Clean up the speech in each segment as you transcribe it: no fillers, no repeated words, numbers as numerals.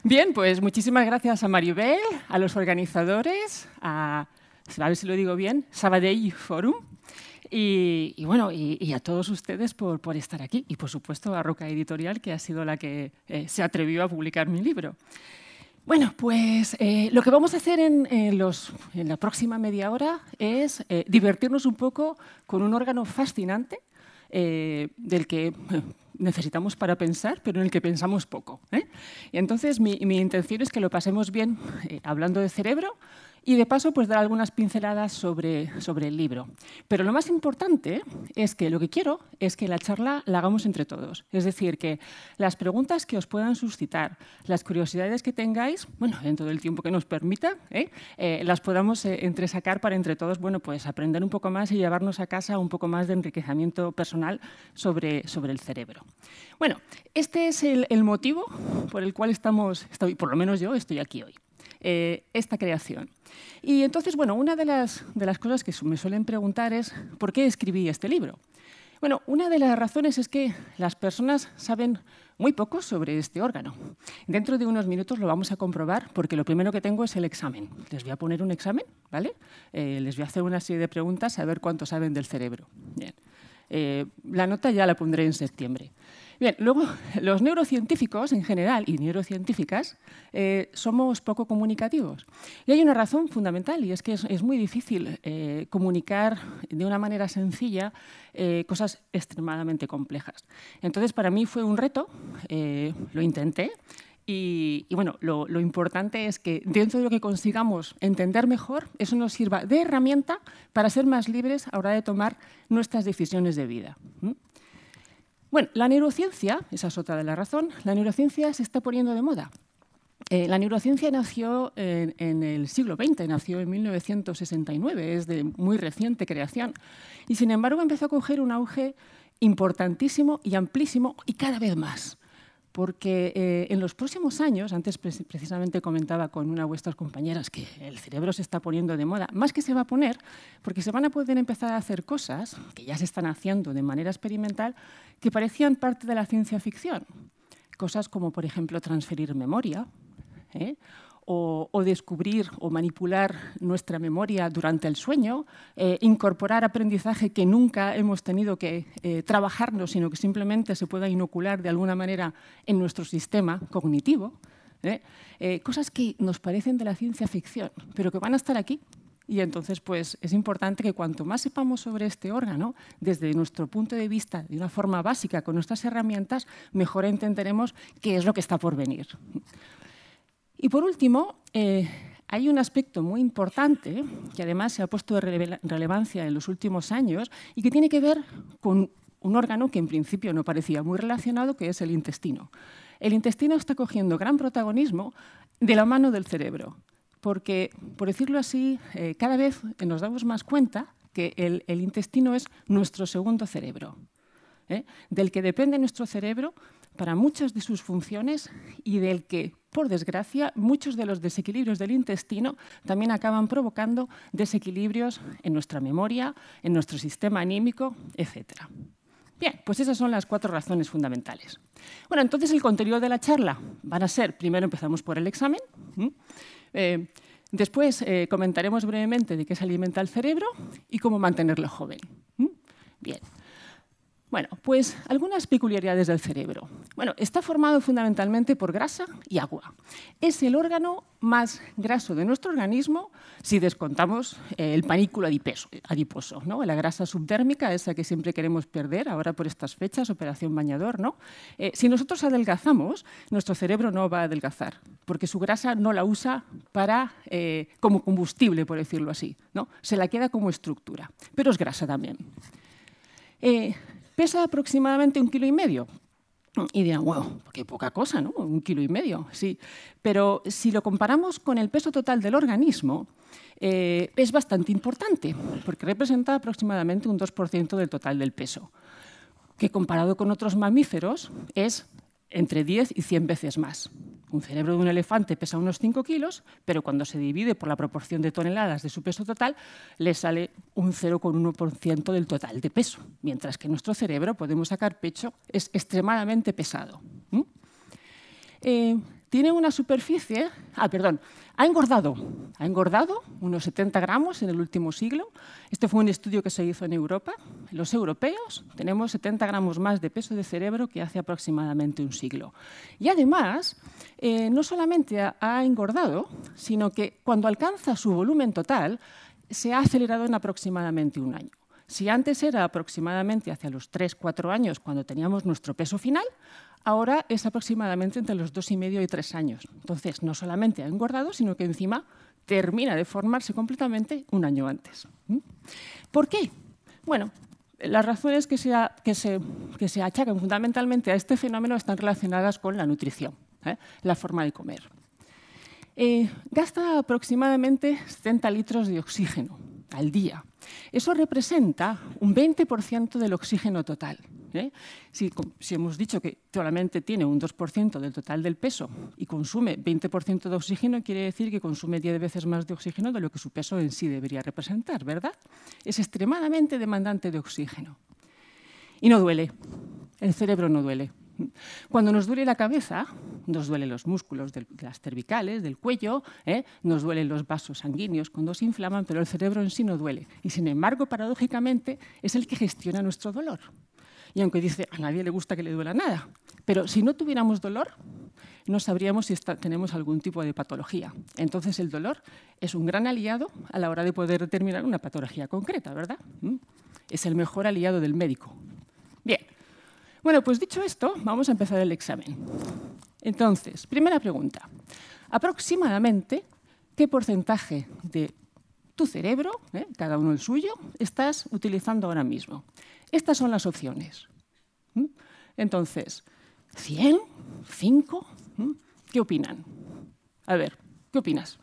Bien, pues muchísimas gracias a Maribel, a los organizadores, a ver si lo digo bien, Sabadell Forum, y a todos ustedes por estar aquí. Y, por supuesto, a Roca Editorial, que ha sido la que se atrevió a publicar mi libro. Bueno, pues lo que vamos a hacer en la próxima media hora es divertirnos un poco con un órgano fascinante del que necesitamos para pensar, pero en el que pensamos poco. Y entonces mi intención es que lo pasemos bien hablando de cerebro y de paso pues dar algunas pinceladas sobre el libro. Pero lo más importante es que lo que quiero es que la charla la hagamos entre todos. Es decir, que las preguntas que os puedan suscitar, las curiosidades que tengáis, bueno, dentro del tiempo que nos permita, las podamos entresacar para entre todos, bueno, pues aprender un poco más y llevarnos a casa un poco más de enriquecimiento personal sobre el cerebro. Bueno, este es el motivo por el cual por lo menos yo estoy aquí hoy. Esta creación. Y entonces, bueno, una de las cosas que me suelen preguntar es ¿por qué escribí este libro? Bueno, una de las razones es que las personas saben muy poco sobre este órgano. Dentro de unos minutos lo vamos a comprobar porque lo primero que tengo es el examen. Les voy a poner un examen, ¿vale? Les voy a hacer una serie de preguntas a ver cuánto saben del cerebro. Bien. La nota ya la pondré en septiembre. Bien, luego, los neurocientíficos en general y neurocientíficas somos poco comunicativos. Y hay una razón fundamental y es que es muy difícil comunicar de una manera sencilla cosas extremadamente complejas. Entonces, para mí fue un reto, lo intenté. Y bueno, lo importante es que dentro de lo que consigamos entender mejor, eso nos sirva de herramienta para ser más libres a la hora de tomar nuestras decisiones de vida. Bueno, la neurociencia, esa es otra de las razones, la neurociencia se está poniendo de moda. La neurociencia nació en el siglo XX, nació en 1969, es de muy reciente creación. Y sin embargo empezó a coger un auge importantísimo y amplísimo y cada vez más. Porque en los próximos años, antes precisamente comentaba con una de vuestras compañeras que el cerebro se está poniendo de moda, más que se va a poner, porque se van a poder empezar a hacer cosas que ya se están haciendo de manera experimental que parecían parte de la ciencia ficción. Cosas como, por ejemplo, transferir memoria, o descubrir o manipular nuestra memoria durante el sueño, incorporar aprendizaje que nunca hemos tenido que trabajarnos, sino que simplemente se pueda inocular de alguna manera en nuestro sistema cognitivo. Cosas que nos parecen de la ciencia ficción, pero que van a estar aquí. Y entonces pues, es importante que cuanto más sepamos sobre este órgano, desde nuestro punto de vista, de una forma básica, con nuestras herramientas, mejor entenderemos qué es lo que está por venir. Y por último, hay un aspecto muy importante que además se ha puesto de relevancia en los últimos años y que tiene que ver con un órgano que en principio no parecía muy relacionado, que es el intestino. El intestino está cogiendo gran protagonismo de la mano del cerebro, porque, por decirlo así, cada vez nos damos más cuenta que el intestino es nuestro segundo cerebro, del que depende nuestro cerebro para muchas de sus funciones y del que, por desgracia, muchos de los desequilibrios del intestino también acaban provocando desequilibrios en nuestra memoria, en nuestro sistema anímico, etc. Bien, pues esas son las 4 razones fundamentales. Bueno, entonces el contenido de la charla van a ser, primero empezamos por el examen, después comentaremos brevemente de qué se alimenta el cerebro y cómo mantenerlo joven. Bien. Bueno, pues algunas peculiaridades del cerebro. Bueno, está formado fundamentalmente por grasa y agua. Es el órgano más graso de nuestro organismo si descontamos el panículo adiposo, ¿no? La grasa subdérmica, esa que siempre queremos perder, ahora por estas fechas, operación bañador, ¿no? Si nosotros adelgazamos, nuestro cerebro no va a adelgazar, porque su grasa no la usa como combustible, por decirlo así, ¿no? Se la queda como estructura, pero es grasa también. Pesa aproximadamente 1,5 kg. Y dirán, wow, qué poca cosa, ¿no? 1,5 kg, sí. Pero si lo comparamos con el peso total del organismo, es bastante importante, porque representa aproximadamente un 2% del total del peso, que comparado con otros mamíferos es entre 10 y 100 veces más. Un cerebro de un elefante pesa unos 5 kilos, pero cuando se divide por la proporción de toneladas de su peso total, le sale un 0,1% del total de peso, mientras que nuestro cerebro, podemos sacar pecho, es extremadamente pesado. tiene una superficie... ha engordado unos 70 gramos en el último siglo. Este fue un estudio que se hizo en Europa. Los europeos tenemos 70 gramos más de peso de cerebro que hace aproximadamente un siglo. Y además, no solamente ha engordado, sino que cuando alcanza su volumen total, se ha acelerado en aproximadamente un año. Si antes era aproximadamente hacia los 3-4 años cuando teníamos nuestro peso final, ahora es aproximadamente entre los 2,5 y 3 años. Entonces, no solamente ha engordado, sino que encima termina de formarse completamente un año antes. ¿Por qué? Bueno, las razones que se achacan fundamentalmente a este fenómeno están relacionadas con la nutrición, la forma de comer. Gasta aproximadamente 70 litros de oxígeno al día. Eso representa un 20% del oxígeno total. Si hemos dicho que solamente tiene un 2% del total del peso y consume 20% de oxígeno, quiere decir que consume 10 veces más de oxígeno de lo que su peso en sí debería representar, ¿verdad? Es extremadamente demandante de oxígeno. Y no duele. El cerebro no duele. Cuando nos duele la cabeza, nos duelen los músculos de las cervicales, del cuello, nos duelen los vasos sanguíneos cuando se inflaman, pero el cerebro en sí no duele. Y sin embargo, paradójicamente, es el que gestiona nuestro dolor. Y aunque dice, a nadie le gusta que le duela nada, pero si no tuviéramos dolor, no sabríamos si tenemos algún tipo de patología. Entonces, el dolor es un gran aliado a la hora de poder determinar una patología concreta, ¿verdad? Es el mejor aliado del médico. Bien. Bueno, pues dicho esto, vamos a empezar el examen. Entonces, primera pregunta. Aproximadamente, ¿qué porcentaje de tu cerebro, cada uno el suyo, estás utilizando ahora mismo? Estas son las opciones. Entonces, 100, 5, ¿qué opinan? A ver, ¿qué opinas?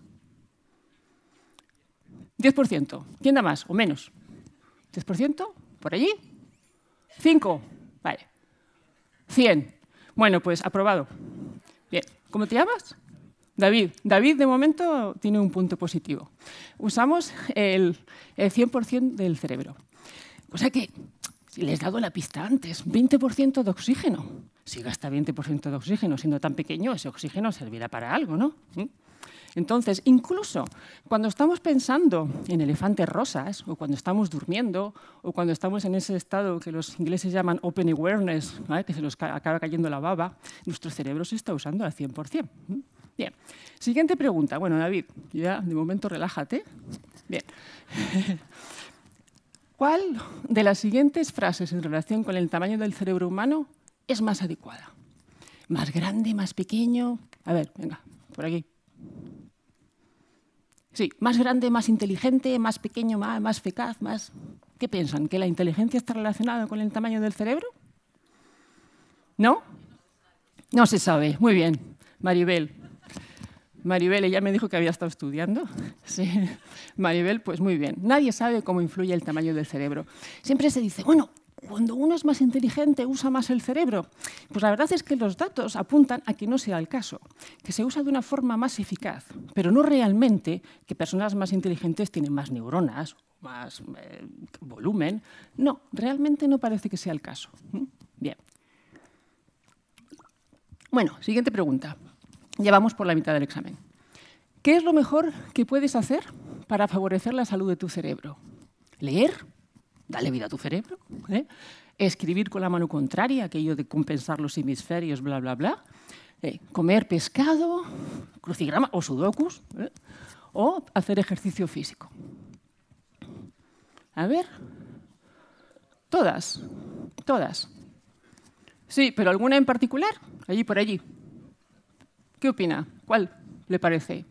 10%. ¿Quién da más o menos? ¿10%? ¿Por allí? 5. Vale. 100. Bueno, pues aprobado. Bien. ¿Cómo te llamas? David. David, de momento, tiene un punto positivo. Usamos el 100% del cerebro. O sea que, si les he dado la pista antes, 20% de oxígeno. Si gasta 20% de oxígeno siendo tan pequeño, ese oxígeno servirá para algo, ¿no? Entonces, incluso cuando estamos pensando en elefantes rosas, o cuando estamos durmiendo, o cuando estamos en ese estado que los ingleses llaman open awareness, que se nos acaba cayendo la baba, nuestro cerebro se está usando al 100%. Bien. Siguiente pregunta. Bueno, David, ya de momento relájate. Bien. ¿Cuál de las siguientes frases en relación con el tamaño del cerebro humano es más adecuada? ¿Más grande, más pequeño? A ver, venga, por aquí. Sí, más grande, más inteligente, más pequeño, más eficaz, más... ¿Qué piensan? ¿Que la inteligencia está relacionada con el tamaño del cerebro? ¿No? No se sabe. Muy bien. Maribel. Maribel, ella me dijo que había estado estudiando. Sí. Maribel, pues muy bien. Nadie sabe cómo influye el tamaño del cerebro. Siempre se dice, bueno, cuando uno es más inteligente, usa más el cerebro. Pues la verdad es que los datos apuntan a que no sea el caso, que se usa de una forma más eficaz, pero no realmente que personas más inteligentes tienen más neuronas, más volumen. No, realmente no parece que sea el caso. Bien. Bueno, siguiente pregunta. Ya vamos por la mitad del examen. ¿Qué es lo mejor que puedes hacer para favorecer la salud de tu cerebro? ¿Leer? Dale vida a tu cerebro. Escribir con la mano contraria, aquello de compensar los hemisferios, bla, bla, bla. Comer pescado, crucigrama o sudokus. O hacer ejercicio físico. A ver. Todas. Todas. Sí, pero ¿alguna en particular? Allí por allí. ¿Qué opina? ¿Cuál le parece?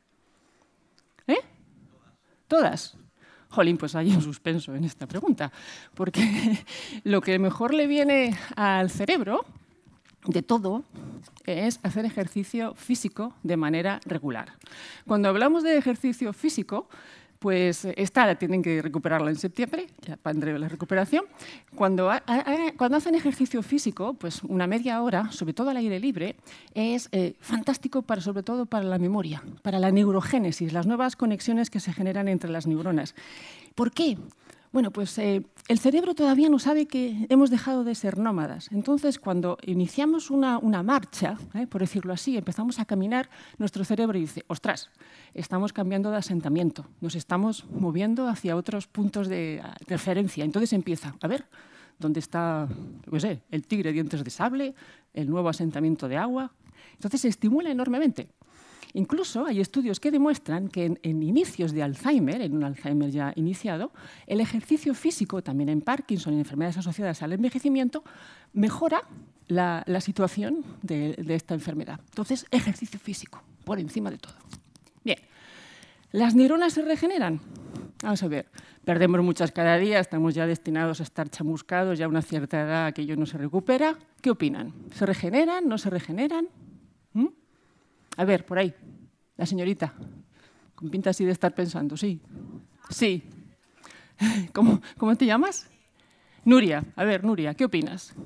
Todas. Jolín, pues hay un suspenso en esta pregunta, porque lo que mejor le viene al cerebro de todo es hacer ejercicio físico de manera regular. Cuando hablamos de ejercicio físico, pues esta la tienen que recuperarla en septiembre, ya pondré la recuperación. Cuando hacen ejercicio físico, pues una media hora, sobre todo al aire libre, es fantástico sobre todo para la memoria, para la neurogénesis, las nuevas conexiones que se generan entre las neuronas. ¿Por qué? Bueno, pues el cerebro todavía no sabe que hemos dejado de ser nómadas. Entonces, cuando iniciamos una marcha, por decirlo así, empezamos a caminar, nuestro cerebro dice, ostras, estamos cambiando de asentamiento, nos estamos moviendo hacia otros puntos de referencia. Entonces empieza, a ver, ¿dónde está, no sé, el tigre de dientes de sable, el nuevo asentamiento de agua? Entonces se estimula enormemente. Incluso hay estudios que demuestran que en inicios de Alzheimer, en un Alzheimer ya iniciado, el ejercicio físico, también en Parkinson y en enfermedades asociadas al envejecimiento, mejora la situación de esta enfermedad. Entonces, ejercicio físico, por encima de todo. Bien, ¿las neuronas se regeneran? Vamos a ver, perdemos muchas cada día, estamos ya destinados a estar chamuscados, ya a una cierta edad aquello no se recupera. ¿Qué opinan? ¿Se regeneran? ¿No se regeneran? A ver, por ahí, la señorita, con pinta así de estar pensando, sí. Sí. ¿Cómo te llamas? Nuria. A ver, Nuria, ¿qué opinas?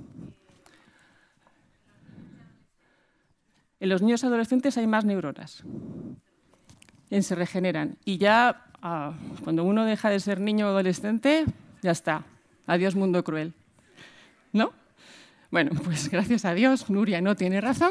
En los niños adolescentes hay más neuronas. Se regeneran. Y ya, cuando uno deja de ser niño o adolescente, ya está. Adiós, mundo cruel. ¿No? Bueno, pues gracias a Dios, Nuria no tiene razón,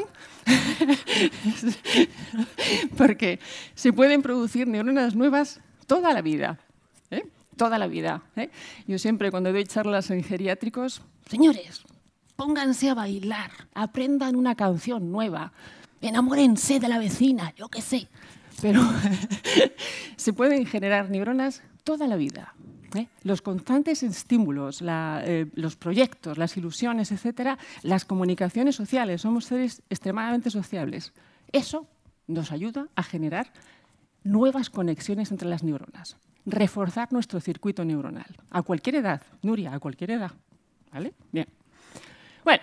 porque se pueden producir neuronas nuevas toda la vida, toda la vida. Yo siempre cuando doy charlas en geriátricos, señores, pónganse a bailar, aprendan una canción nueva, enamórense de la vecina, yo qué sé, pero se pueden generar neuronas toda la vida. Los constantes estímulos, los proyectos, las ilusiones, etcétera, las comunicaciones sociales, somos seres extremadamente sociables. Eso nos ayuda a generar nuevas conexiones entre las neuronas, reforzar nuestro circuito neuronal, a cualquier edad, Nuria, a cualquier edad. ¿Vale? Bien. Bueno,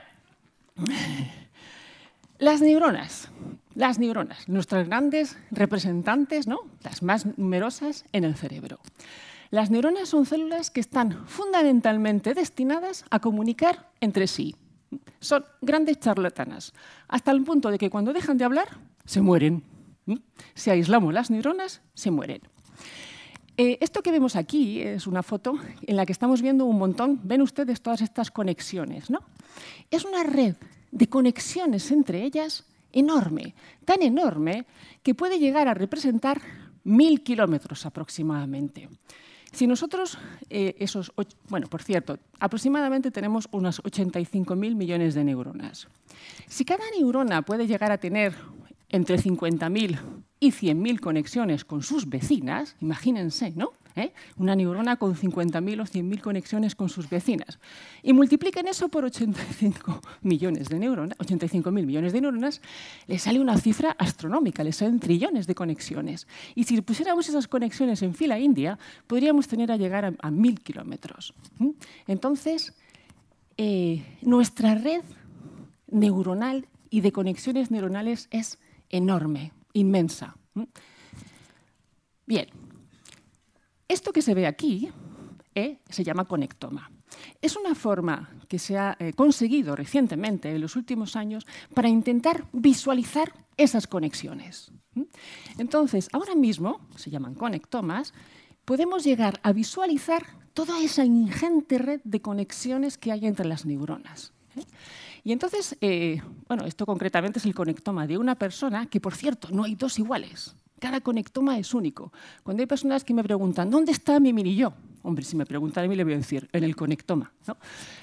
las neuronas, nuestras grandes representantes, ¿no? Las más numerosas en el cerebro. Las neuronas son células que están fundamentalmente destinadas a comunicar entre sí. Son grandes charlatanas, hasta el punto de que cuando dejan de hablar, se mueren. Si aislamos las neuronas, se mueren. Esto que vemos aquí es una foto en la que estamos viendo un montón, ven ustedes todas estas conexiones, ¿no? Es una red de conexiones entre ellas enorme, tan enorme que puede llegar a representar 1000 kilómetros aproximadamente. Si nosotros, bueno, por cierto, aproximadamente tenemos unas 85.000 millones de neuronas. Si cada neurona puede llegar a tener entre 50.000 y 100.000 conexiones con sus vecinas, imagínense, ¿no? Una neurona con 50.000 o 100.000 conexiones con sus vecinas. Y multipliquen eso por 85.000 millones de neuronas, les sale una cifra astronómica, les salen trillones de conexiones. Y si pusiéramos esas conexiones en fila india, podríamos tener a llegar a 1000 kilómetros. Entonces, nuestra red neuronal y de conexiones neuronales es enorme, inmensa. Bien. Esto que se ve aquí se llama conectoma. Es una forma que se ha conseguido recientemente, en los últimos años, para intentar visualizar esas conexiones. Entonces, ahora mismo, se llaman conectomas, podemos llegar a visualizar toda esa ingente red de conexiones que hay entre las neuronas. Y entonces, bueno, esto concretamente es el conectoma de una persona, que por cierto, no hay dos iguales. Cada conectoma es único. Cuando hay personas que me preguntan, ¿dónde está mi mini yo? Hombre, si me preguntan a mí, le voy a decir, en el conectoma, ¿no?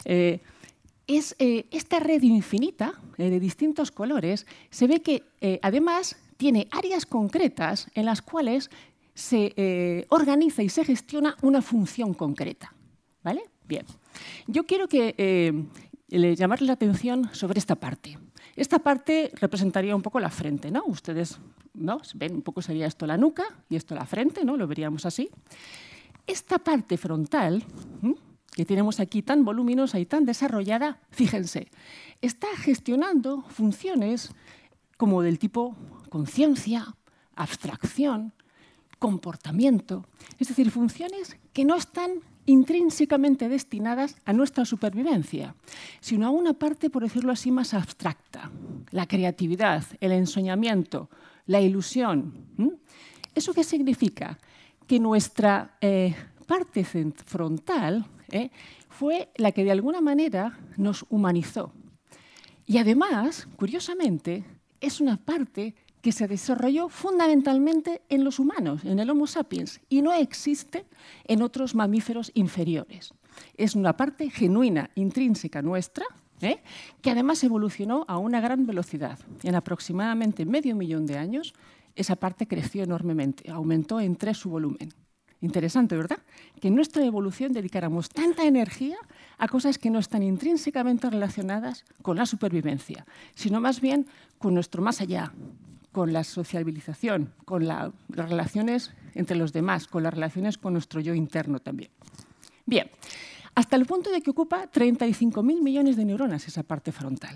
Esta red infinita de distintos colores se ve que, además, tiene áreas concretas en las cuales se organiza y se gestiona una función concreta. ¿Vale? Bien. Yo quiero llamarles la atención sobre esta parte. Esta parte representaría un poco la frente, ¿no? Ustedes, ¿no? Ven, un poco sería esto la nuca y esto la frente, ¿no? Lo veríamos así. Esta parte frontal, que tenemos aquí tan voluminosa y tan desarrollada, fíjense, está gestionando funciones como del tipo conciencia, abstracción, comportamiento, es decir, funciones que no están intrínsecamente destinadas a nuestra supervivencia, sino a una parte, por decirlo así, más abstracta, la creatividad, el ensoñamiento, la ilusión. ¿Eso qué significa? Que nuestra parte frontal fue la que de alguna manera nos humanizó. Y además, curiosamente, es una parte que se desarrolló fundamentalmente en los humanos, en el Homo sapiens, y no existe en otros mamíferos inferiores. Es una parte genuina, intrínseca nuestra, que además evolucionó a una gran velocidad. En aproximadamente medio millón de años, esa parte creció enormemente, aumentó en 3 su volumen. Interesante, ¿verdad? Que en nuestra evolución dedicáramos tanta energía a cosas que no están intrínsecamente relacionadas con la supervivencia, sino más bien con nuestro más allá, con la sociabilización, con las relaciones entre los demás, con las relaciones con nuestro yo interno también. Bien, hasta el punto de que ocupa 35.000 millones de neuronas esa parte frontal.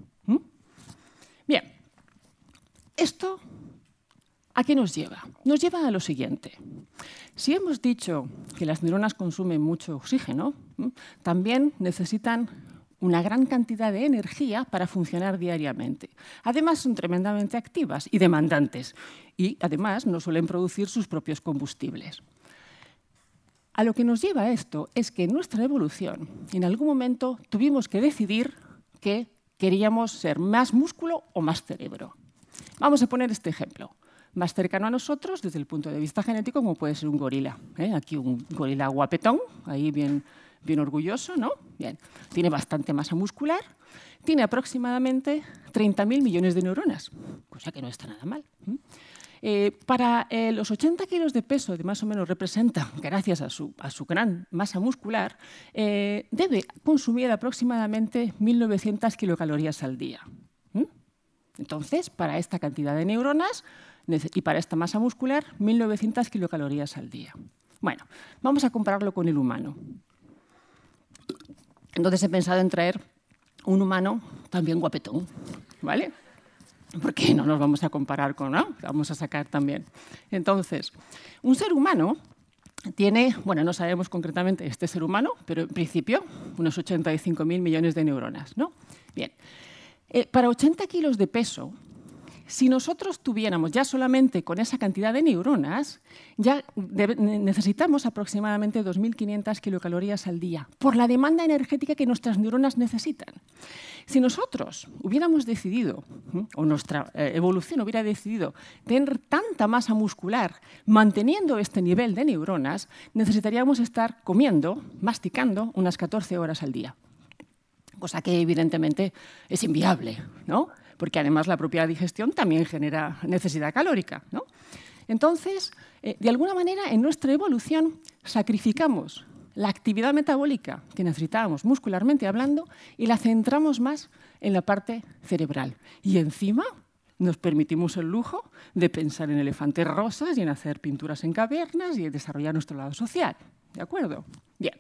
Bien, esto ¿a qué nos lleva? Nos lleva a lo siguiente. Si hemos dicho que las neuronas consumen mucho oxígeno, también necesitan una gran cantidad de energía para funcionar diariamente. Además, son tremendamente activas y demandantes y, además, no suelen producir sus propios combustibles. A lo que nos lleva esto es que en nuestra evolución, en algún momento, tuvimos que decidir que queríamos ser más músculo o más cerebro. Vamos a poner este ejemplo. Más cercano a nosotros, desde el punto de vista genético, como puede ser un gorila. Aquí un gorila guapetón, ahí bien orgulloso, ¿no? Bien. Tiene bastante masa muscular, tiene aproximadamente 30.000 millones de neuronas, cosa que no está nada mal. Para los 80 kilos de peso que más o menos representa, gracias a su gran masa muscular, debe consumir aproximadamente 1.900 kilocalorías al día. Entonces, para esta cantidad de neuronas y para esta masa muscular, 1.900 kilocalorías al día. Bueno, vamos a compararlo con el humano. Entonces he pensado en traer un humano también guapetón, ¿vale? Porque no nos vamos a comparar con, ¿no? Vamos a sacar también. Entonces, un ser humano tiene, bueno, no sabemos concretamente este ser humano, pero en principio unos 85.000 millones de neuronas, ¿no? Bien. Para 80 kilos de peso, si nosotros tuviéramos ya solamente con esa cantidad de neuronas, ya necesitamos aproximadamente 2.500 kilocalorías al día por la demanda energética que nuestras neuronas necesitan. Si nosotros hubiéramos decidido, o nuestra evolución hubiera decidido tener tanta masa muscular manteniendo este nivel de neuronas, necesitaríamos estar comiendo, masticando, unas 14 horas al día. Cosa que evidentemente es inviable, ¿no? Porque además la propia digestión también genera necesidad calórica, ¿no? Entonces, de alguna manera, en nuestra evolución sacrificamos la actividad metabólica que necesitábamos muscularmente hablando y la centramos más en la parte cerebral. Y encima nos permitimos el lujo de pensar en elefantes rosas y en hacer pinturas en cavernas y en desarrollar nuestro lado social. ¿De acuerdo? Bien.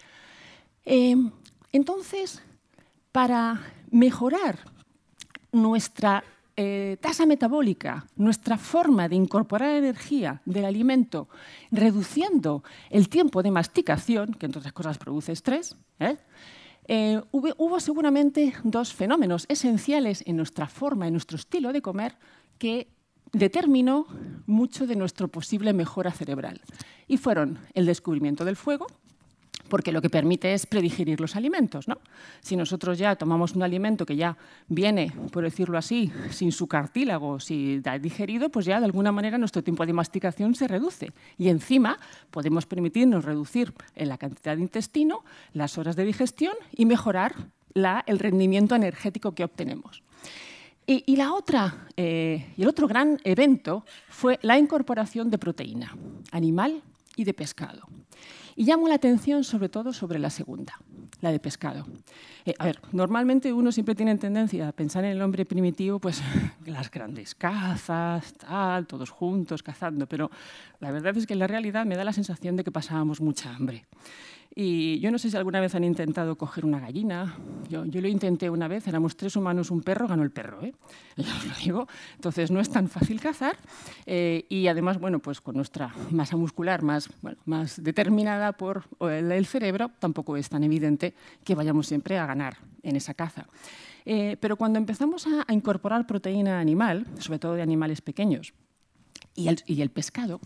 Entonces, para mejorar nuestra tasa metabólica, nuestra forma de incorporar energía del alimento, reduciendo el tiempo de masticación, que entre otras cosas produce estrés, hubo seguramente 2 fenómenos esenciales en nuestra forma, en nuestro estilo de comer, que determinó mucho de nuestra posible mejora cerebral. Y fueron el descubrimiento del fuego, porque lo que permite es predigerir los alimentos, ¿no? Si nosotros ya tomamos un alimento que ya viene, por decirlo así, sin su cartílago, si digerido, pues ya de alguna manera nuestro tiempo de masticación se reduce. Y encima podemos permitirnos reducir en la cantidad de intestino, las horas de digestión y mejorar el rendimiento energético que obtenemos. Y el otro gran evento fue la incorporación de proteína animal y de pescado. Y llamo la atención sobre todo sobre la segunda, la de pescado. Normalmente uno siempre tiene tendencia a pensar en el hombre primitivo, pues las grandes cazas, tal, todos juntos cazando, pero la verdad es que en la realidad me da la sensación de que pasábamos mucha hambre. Y yo no sé si alguna vez han intentado coger una gallina. Yo lo intenté una vez, éramos 3 humanos, un perro, ganó el perro, ¿eh? Ya os lo digo. Entonces no es tan fácil cazar y además, bueno, pues con nuestra masa muscular más determinada por el cerebro, tampoco es tan evidente que vayamos siempre a ganar en esa caza. Pero cuando empezamos a incorporar proteína animal, sobre todo de animales pequeños, y el pescado,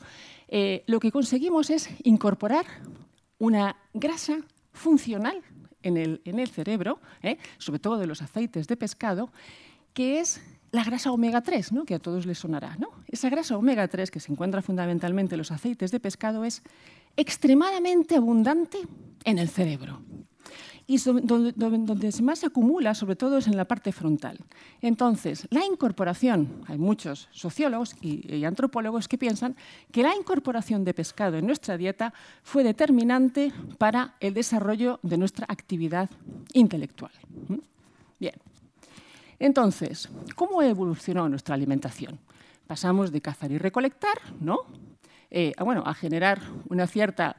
lo que conseguimos es incorporar una grasa funcional en el cerebro, sobre todo de los aceites de pescado, que es la grasa omega 3, ¿no? Que a todos les sonará, ¿no? Esa grasa omega 3, que se encuentra fundamentalmente en los aceites de pescado, es extremadamente abundante en el cerebro. Y donde más se acumula, sobre todo, es en la parte frontal. Entonces, la incorporación, hay muchos sociólogos y antropólogos que piensan que la incorporación de pescado en nuestra dieta fue determinante para el desarrollo de nuestra actividad intelectual. Bien. Entonces, ¿cómo evolucionó nuestra alimentación? Pasamos de cazar y recolectar, ¿no? A generar una cierta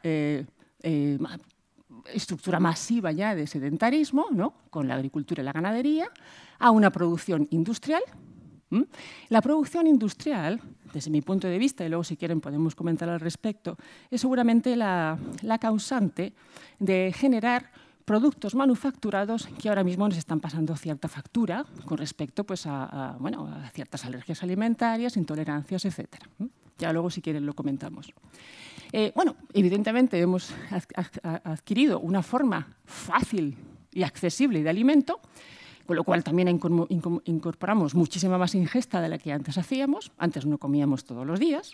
estructura masiva ya de sedentarismo, ¿no? Con la agricultura y la ganadería, a una producción industrial. La producción industrial, desde mi punto de vista, y luego si quieren podemos comentar al respecto, es seguramente la causante de generar productos manufacturados que ahora mismo nos están pasando cierta factura con respecto pues, a ciertas alergias alimentarias, intolerancias, etc. Ya luego, si quieren, lo comentamos. Evidentemente hemos adquirido una forma fácil y accesible de alimento, con lo cual también incorporamos muchísima más ingesta de la que antes hacíamos. Antes no comíamos todos los días.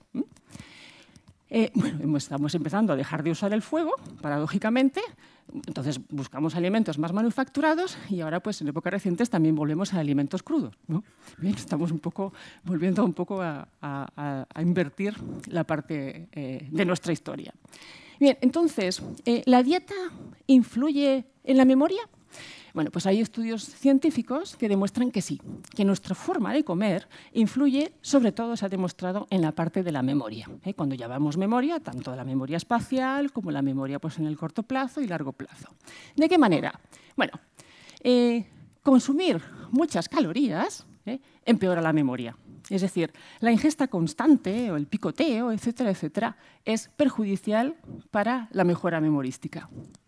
Estamos empezando a dejar de usar el fuego, paradójicamente. Entonces buscamos alimentos más manufacturados y ahora, pues, en épocas recientes también volvemos a alimentos crudos, ¿no? Bien, estamos volviendo un poco a invertir la parte de nuestra historia. Bien, entonces, ¿la dieta influye en la memoria? Bueno, pues hay estudios científicos que demuestran que sí, que nuestra forma de comer influye, sobre todo se ha demostrado en la parte de la memoria. Cuando llamamos memoria, tanto la memoria espacial como la memoria pues, en el corto plazo y largo plazo. ¿De qué manera? Bueno, consumir muchas calorías empeora la memoria. Es decir, la ingesta constante o el picoteo, etcétera, etcétera, es perjudicial para la mejora memorística.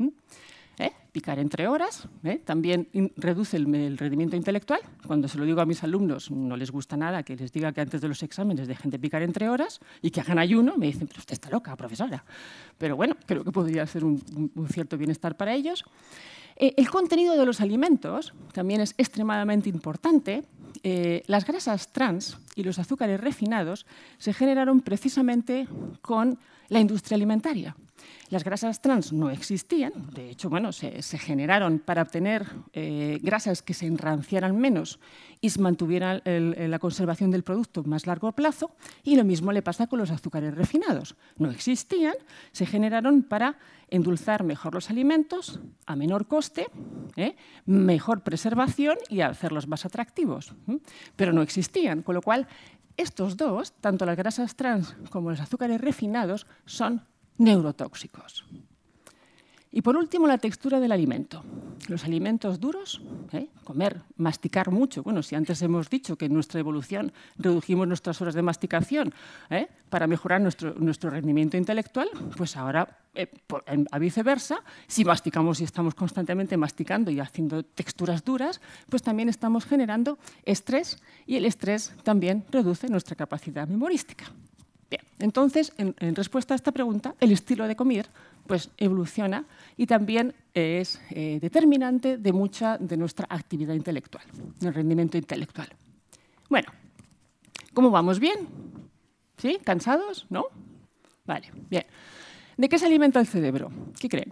Picar entre horas también reduce el rendimiento intelectual. Cuando se lo digo a mis alumnos, no les gusta nada que les diga que antes de los exámenes dejen de picar entre horas y que hagan ayuno. Me dicen, pero usted está loca, profesora. Pero bueno, creo que podría ser un cierto bienestar para ellos. El contenido de los alimentos también es extremadamente importante. Las grasas trans y los azúcares refinados se generaron precisamente con la industria alimentaria. Las grasas trans no existían, de hecho, se generaron para obtener grasas que se enranciaran menos y se mantuvieran la conservación del producto a más largo plazo, y lo mismo le pasa con los azúcares refinados. No existían, se generaron para endulzar mejor los alimentos a menor coste, mejor preservación y hacerlos más atractivos, pero no existían, con lo cual estos dos, tanto las grasas trans como los azúcares refinados, son neurotóxicos. Y por último, la textura del alimento. Los alimentos duros, comer, masticar mucho. Bueno, si antes hemos dicho que en nuestra evolución redujimos nuestras horas de masticación para mejorar nuestro rendimiento intelectual, pues ahora, a viceversa, si masticamos y estamos constantemente masticando y haciendo texturas duras, pues también estamos generando estrés, y el estrés también reduce nuestra capacidad memorística. Bien, entonces, en respuesta a esta pregunta, el estilo de comer pues, evoluciona y también es determinante de mucha de nuestra actividad intelectual, del rendimiento intelectual. Bueno, ¿cómo vamos? ¿Bien? ¿Sí? ¿Cansados? ¿No? Vale, bien. ¿De qué se alimenta el cerebro? ¿Qué creen?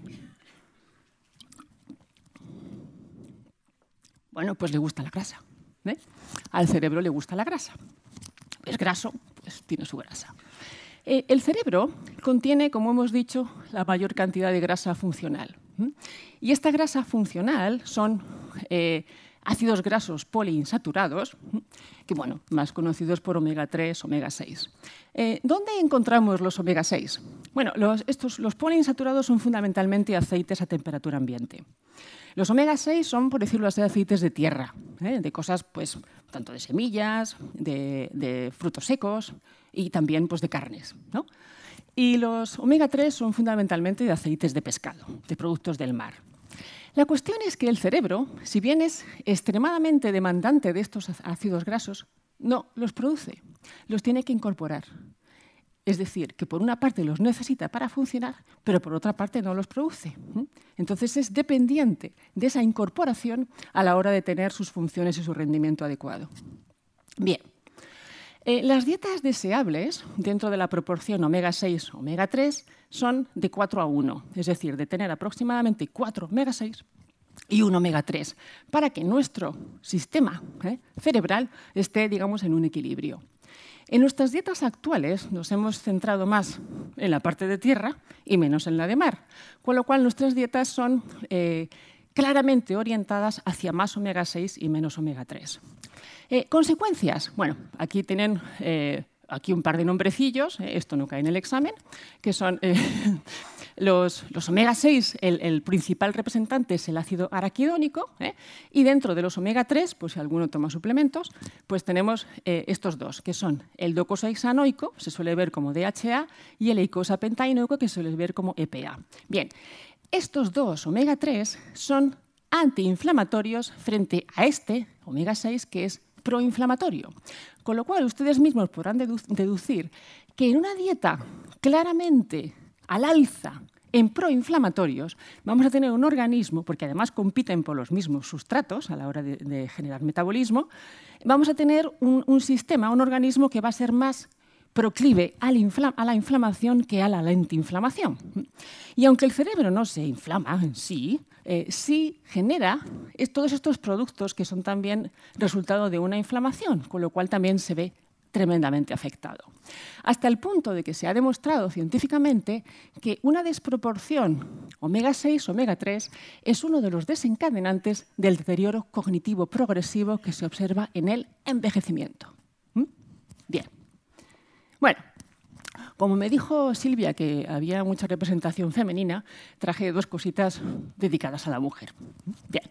Bueno, pues le gusta la grasa. Al cerebro le gusta la grasa. Es graso, pues tiene su grasa. El cerebro contiene, como hemos dicho, la mayor cantidad de grasa funcional. Y esta grasa funcional son ácidos grasos poliinsaturados, que, más conocidos por omega 3, omega 6. ¿Dónde encontramos los omega 6? Bueno, los poliinsaturados son fundamentalmente aceites a temperatura ambiente. Los omega 6 son, por decirlo así, aceites de tierra, de cosas, pues, tanto de semillas, de frutos secos y también pues, de carnes, ¿no? Y los omega 3 son fundamentalmente de aceites de pescado, de productos del mar. La cuestión es que el cerebro, si bien es extremadamente demandante de estos ácidos grasos, no los produce, los tiene que incorporar. Es decir, que por una parte los necesita para funcionar, pero por otra parte no los produce. Entonces es dependiente de esa incorporación a la hora de tener sus funciones y su rendimiento adecuado. Bien, las dietas deseables dentro de la proporción omega-6, omega-3 son de 4:1, es decir, de tener aproximadamente 4 omega-6 y un omega-3 para que nuestro sistema cerebral esté, digamos, en un equilibrio. En nuestras dietas actuales nos hemos centrado más en la parte de tierra y menos en la de mar, con lo cual nuestras dietas son claramente orientadas hacia más omega-6 y menos omega-3. Consecuencias. Bueno, aquí tienen aquí un par de nombrecillos, esto no cae en el examen, que son los omega-6, el principal representante es el ácido araquidónico, y dentro de los omega-3, pues si alguno toma suplementos, pues tenemos estos dos, que son el docosahexaenoico, se suele ver como DHA, y el eicosapentaenoico, que se suele ver como EPA. Bien, estos dos omega-3 son antiinflamatorios frente a este omega-6, que es proinflamatorio. Con lo cual, ustedes mismos podrán deducir que en una dieta claramente al alza en proinflamatorios vamos a tener un organismo, porque además compiten por los mismos sustratos a la hora de generar metabolismo, vamos a tener un sistema, un organismo que va a ser más proclive a la inflamación que a la lentiinflamación. Y aunque el cerebro no se inflama en sí, sí genera todos estos productos que son también resultado de una inflamación, con lo cual también se ve tremendamente afectado. Hasta el punto de que se ha demostrado científicamente que una desproporción omega-6, omega-3 es uno de los desencadenantes del deterioro cognitivo progresivo que se observa en el envejecimiento. Bien. Bueno, como me dijo Silvia que había mucha representación femenina, traje dos cositas dedicadas a la mujer. Bien.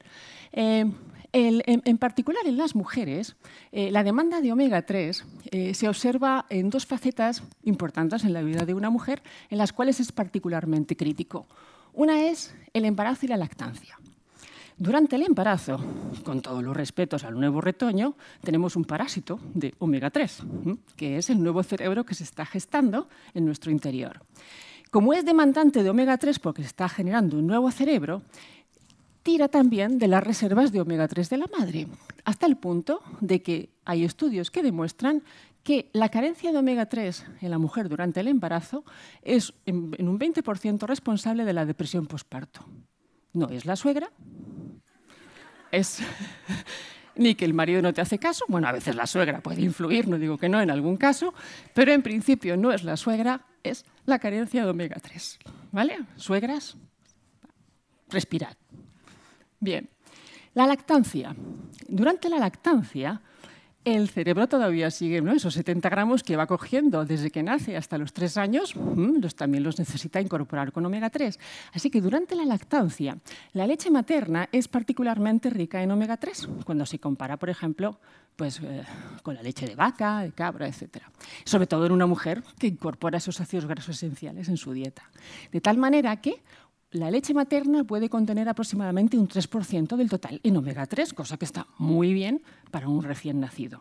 En particular en las mujeres, la demanda de omega-3 se observa en dos facetas importantes en la vida de una mujer, en las cuales es particularmente crítico. Una es el embarazo y la lactancia. Durante el embarazo, con todos los respetos al nuevo retoño, tenemos un parásito de omega-3, que es el nuevo cerebro que se está gestando en nuestro interior. Como es demandante de omega-3 porque se está generando un nuevo cerebro, tira también de las reservas de omega-3 de la madre, hasta el punto de que hay estudios que demuestran que la carencia de omega-3 en la mujer durante el embarazo es en un 20% responsable de la depresión posparto. No es la suegra, es ni que el marido no te hace caso, bueno, a veces la suegra puede influir, no digo que no en algún caso, pero en principio no es la suegra, es la carencia de omega-3. ¿Vale? Suegras, respirad. Bien, la lactancia. Durante la lactancia, el cerebro todavía sigue, ¿no?, esos 70 gramos que va cogiendo desde que nace hasta los 3 años, también los necesita incorporar con omega-3. Así que durante la lactancia, la leche materna es particularmente rica en omega-3, cuando se compara, por ejemplo, pues, con la leche de vaca, de cabra, etc. Sobre todo en una mujer que incorpora esos ácidos grasos esenciales en su dieta. De tal manera que la leche materna puede contener aproximadamente un 3% del total en omega-3, cosa que está muy bien para un recién nacido.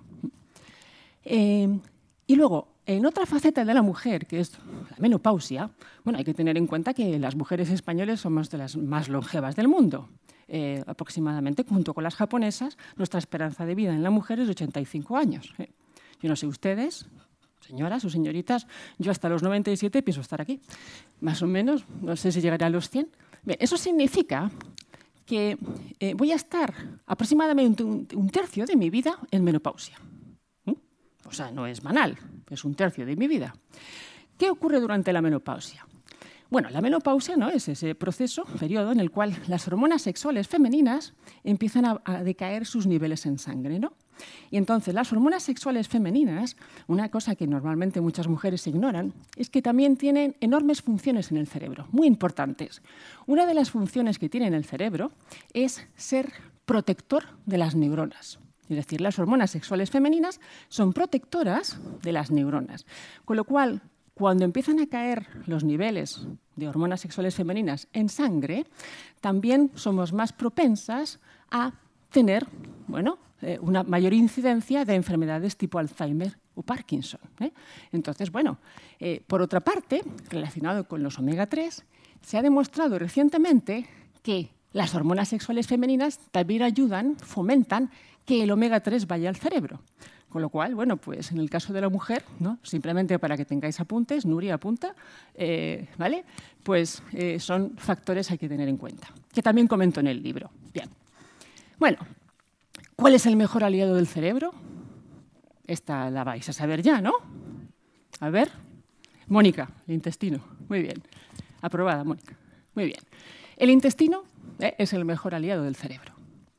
Y luego, en otra faceta de la mujer, que es la menopausia, bueno, hay que tener en cuenta que las mujeres españolas somos de las más longevas del mundo. Aproximadamente, junto con las japonesas, nuestra esperanza de vida en la mujer es de 85 años. Yo no sé ustedes, señoras o señoritas, yo hasta los 97 pienso estar aquí. Más o menos, no sé si llegaré a los 100. Bien, eso significa que voy a estar aproximadamente un tercio de mi vida en menopausia. O sea, no es banal, es un tercio de mi vida. ¿Qué ocurre durante la menopausia? Bueno, la menopausia, ¿no?, es ese proceso, periodo en el cual las hormonas sexuales femeninas empiezan a decaer sus niveles en sangre, ¿no? Y entonces las hormonas sexuales femeninas, una cosa que normalmente muchas mujeres ignoran, es que también tienen enormes funciones en el cerebro, muy importantes. Una de las funciones que tiene en el cerebro es ser protector de las neuronas. Es decir, las hormonas sexuales femeninas son protectoras de las neuronas. Con lo cual, cuando empiezan a caer los niveles de hormonas sexuales femeninas en sangre, también somos más propensas a tener, bueno, una mayor incidencia de enfermedades tipo Alzheimer o Parkinson. Entonces, bueno, por otra parte, relacionado con los omega 3, se ha demostrado recientemente que las hormonas sexuales femeninas también ayudan, fomentan que el omega 3 vaya al cerebro. Con lo cual, bueno, pues en el caso de la mujer, ¿no? Simplemente para que tengáis apuntes, Nuria apunta, ¿vale? Pues son factores que hay que tener en cuenta, que también comento en el libro. Bien. Bueno, ¿cuál es el mejor aliado del cerebro? Esta la vais a saber ya, ¿no? A ver. Mónica, el intestino. Muy bien. Aprobada, Mónica. Muy bien. El intestino es el mejor aliado del cerebro.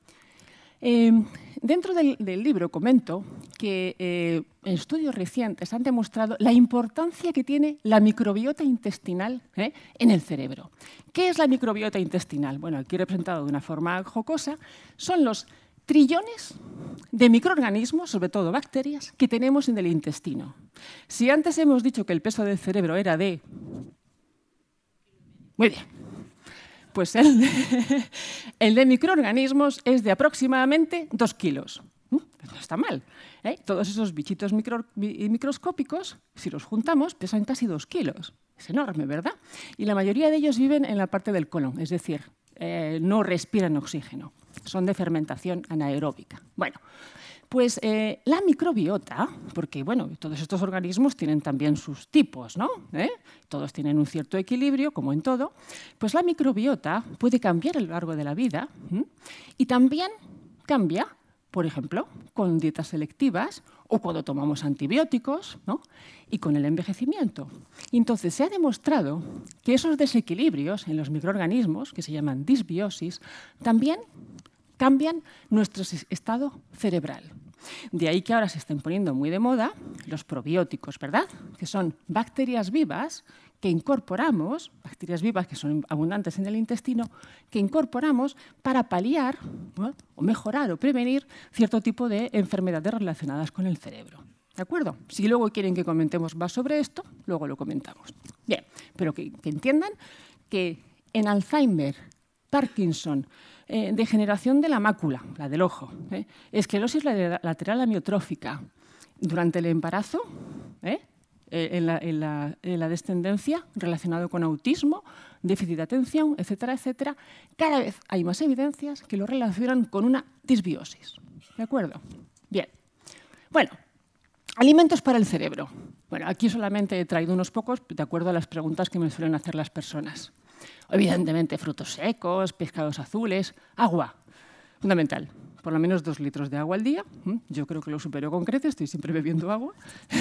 Dentro del libro comento que en estudios recientes han demostrado la importancia que tiene la microbiota intestinal en el cerebro. ¿Qué es la microbiota intestinal? Bueno, aquí representado de una forma jocosa, son los trillones de microorganismos, sobre todo bacterias, que tenemos en el intestino. Si antes hemos dicho que el peso del cerebro era de... Muy bien. Pues el de microorganismos es de aproximadamente 2 kilos. No está mal. Todos esos bichitos microscópicos, si los juntamos, pesan casi 2 kilos. Es enorme, ¿verdad? Y la mayoría de ellos viven en la parte del colon, es decir, no respiran oxígeno. Son de fermentación anaeróbica. Bueno, pues la microbiota, porque bueno, todos estos organismos tienen también sus tipos, ¿no? Todos tienen un cierto equilibrio, como en todo, pues la microbiota puede cambiar a lo largo de la vida y también cambia, por ejemplo, con dietas selectivas o cuando tomamos antibióticos, ¿no? Y con el envejecimiento. Y entonces se ha demostrado que esos desequilibrios en los microorganismos, que se llaman disbiosis, también cambian nuestro estado cerebral. De ahí que ahora se estén poniendo muy de moda los probióticos, ¿verdad? Que son bacterias vivas que incorporamos, bacterias vivas que son abundantes en el intestino, que incorporamos para paliar, ¿no? O mejorar o prevenir cierto tipo de enfermedades relacionadas con el cerebro. ¿De acuerdo? Si luego quieren que comentemos más sobre esto, luego lo comentamos. Bien, pero que entiendan que en Alzheimer, Parkinson, degeneración de la mácula, la del ojo, esclerosis lateral amiotrófica, durante el embarazo, en la descendencia relacionado con autismo, déficit de atención, etcétera, etcétera, cada vez hay más evidencias que lo relacionan con una disbiosis. ¿De acuerdo? Bien. Bueno, alimentos para el cerebro. Bueno, aquí solamente he traído unos pocos de acuerdo a las preguntas que me suelen hacer las personas. Evidentemente, frutos secos, pescados azules, agua, fundamental. Por lo menos 2 litros de agua al día. Yo creo que lo supero con creces, estoy siempre bebiendo agua,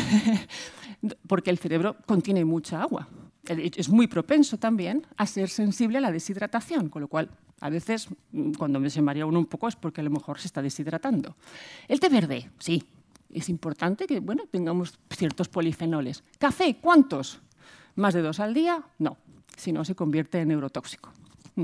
porque el cerebro contiene mucha agua. Es muy propenso también a ser sensible a la deshidratación, con lo cual a veces cuando se marea uno un poco es porque a lo mejor se está deshidratando. El té verde, sí, es importante que tengamos ciertos polifenoles. Café, ¿cuántos? ¿Más de 2 al día? No. Si no, se convierte en neurotóxico.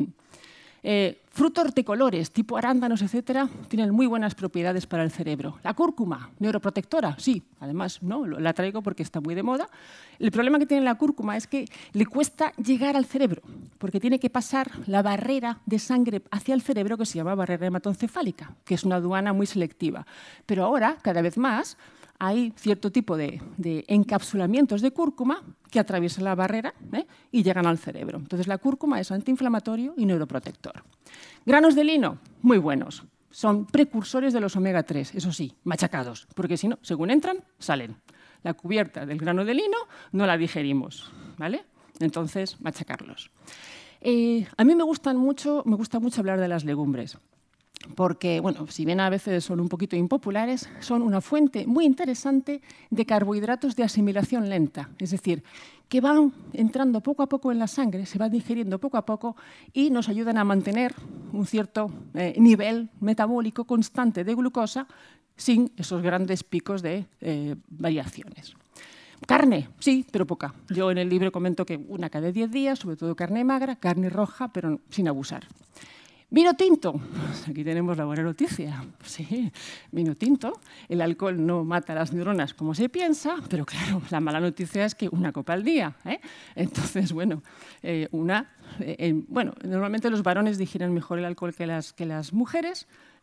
Frutos de colores, tipo arándanos, etcétera, tienen muy buenas propiedades para el cerebro. La cúrcuma, neuroprotectora, sí, además no, la traigo porque está muy de moda. El problema que tiene la cúrcuma es que le cuesta llegar al cerebro, porque tiene que pasar la barrera de sangre hacia el cerebro que se llama barrera hematoencefálica, que es una aduana muy selectiva. Pero ahora, cada vez más, hay cierto tipo de encapsulamientos de cúrcuma que atraviesan la barrera y llegan al cerebro. Entonces, la cúrcuma es antiinflamatorio y neuroprotector. Granos de lino, muy buenos. Son precursores de los omega 3, eso sí, machacados, porque si no, según entran, salen. La cubierta del grano de lino no la digerimos, ¿vale? Entonces, machacarlos. A mí me gusta mucho hablar de las legumbres. Porque, bueno, si bien a veces son un poquito impopulares, son una fuente muy interesante de carbohidratos de asimilación lenta, es decir, que van entrando poco a poco en la sangre, se van digiriendo poco a poco y nos ayudan a mantener un cierto nivel metabólico constante de glucosa sin esos grandes picos de variaciones. Carne, sí, pero poca. Yo en el libro comento que una cada 10 días, sobre todo carne magra, carne roja, pero sin abusar. Vino tinto, aquí tenemos la buena noticia, sí, vino tinto, el alcohol no mata las neuronas como se piensa, pero claro, la mala noticia es que una copa al día, Entonces, normalmente los varones digieren mejor el alcohol que las mujeres,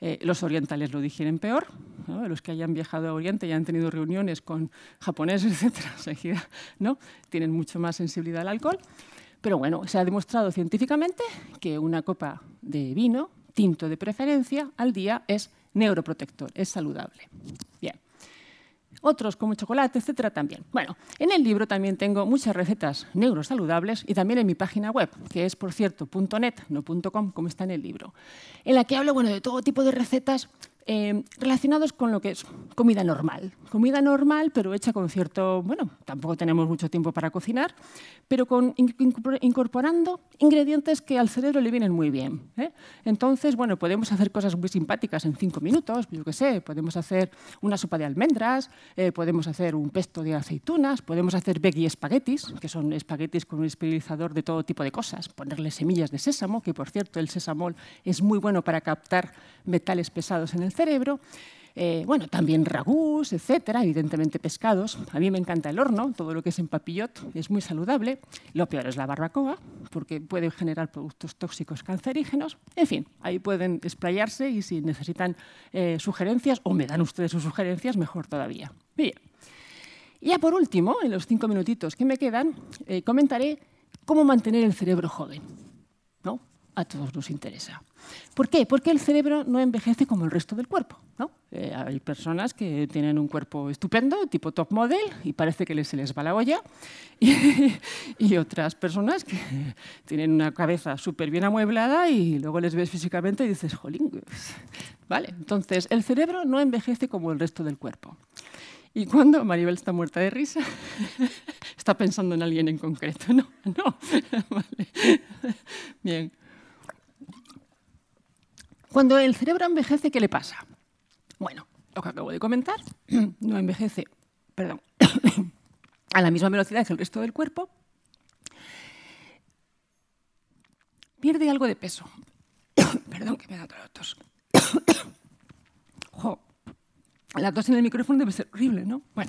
Los orientales lo digieren peor, ¿no? Los que hayan viajado a Oriente y han tenido reuniones con japoneses, etcétera, ¿no? Tienen mucho más sensibilidad al alcohol. Pero bueno, se ha demostrado científicamente que una copa de vino, tinto de preferencia, al día es neuroprotector, es saludable. Bien. Otros como chocolate, etcétera, también. Bueno, en el libro también tengo muchas recetas neurosaludables y también en mi página web, que es, por cierto, .net, no .com, como está en el libro, en la que hablo de todo tipo de recetas relacionados con lo que es comida normal, pero hecha con cierto, bueno, tampoco tenemos mucho tiempo para cocinar, pero incorporando ingredientes que al cerebro le vienen muy bien, ¿eh? Entonces, bueno, podemos hacer cosas muy simpáticas en 5 minutos, yo qué sé, podemos hacer una sopa de almendras, podemos hacer un pesto de aceitunas, podemos hacer veggie espaguetis, que son espaguetis con un esterilizador de todo tipo de cosas, ponerle semillas de sésamo, que por cierto el sésamol es muy bueno para captar metales pesados en el cerebro. Bueno, también ragús, etcétera, evidentemente pescados. A mí me encanta el horno, todo lo que es en papillot es muy saludable. Lo peor es la barbacoa, porque puede generar productos tóxicos cancerígenos. En fin, ahí pueden explayarse y si necesitan sugerencias, o me dan ustedes sus sugerencias, mejor todavía. Bien. Y ya por último, en los 5 minutitos que me quedan, comentaré cómo mantener el cerebro joven, ¿no? A todos nos interesa. ¿Por qué? Porque el cerebro no envejece como el resto del cuerpo, ¿no? Hay personas que tienen un cuerpo estupendo, tipo top model, y parece que se les va la olla, y otras personas que tienen una cabeza súper bien amueblada y luego les ves físicamente y dices, jolín, vale. Entonces, el cerebro no envejece como el resto del cuerpo. Y cuando Maribel está muerta de risa, está pensando en alguien en concreto, ¿no? No. Vale. Bien. Cuando el cerebro envejece, ¿qué le pasa? Bueno, lo que acabo de comentar, no envejece, perdón, a la misma velocidad que el resto del cuerpo, pierde algo de peso. Perdón, que me da otra tos. Jo, la tos en el micrófono debe ser horrible, ¿no? Bueno,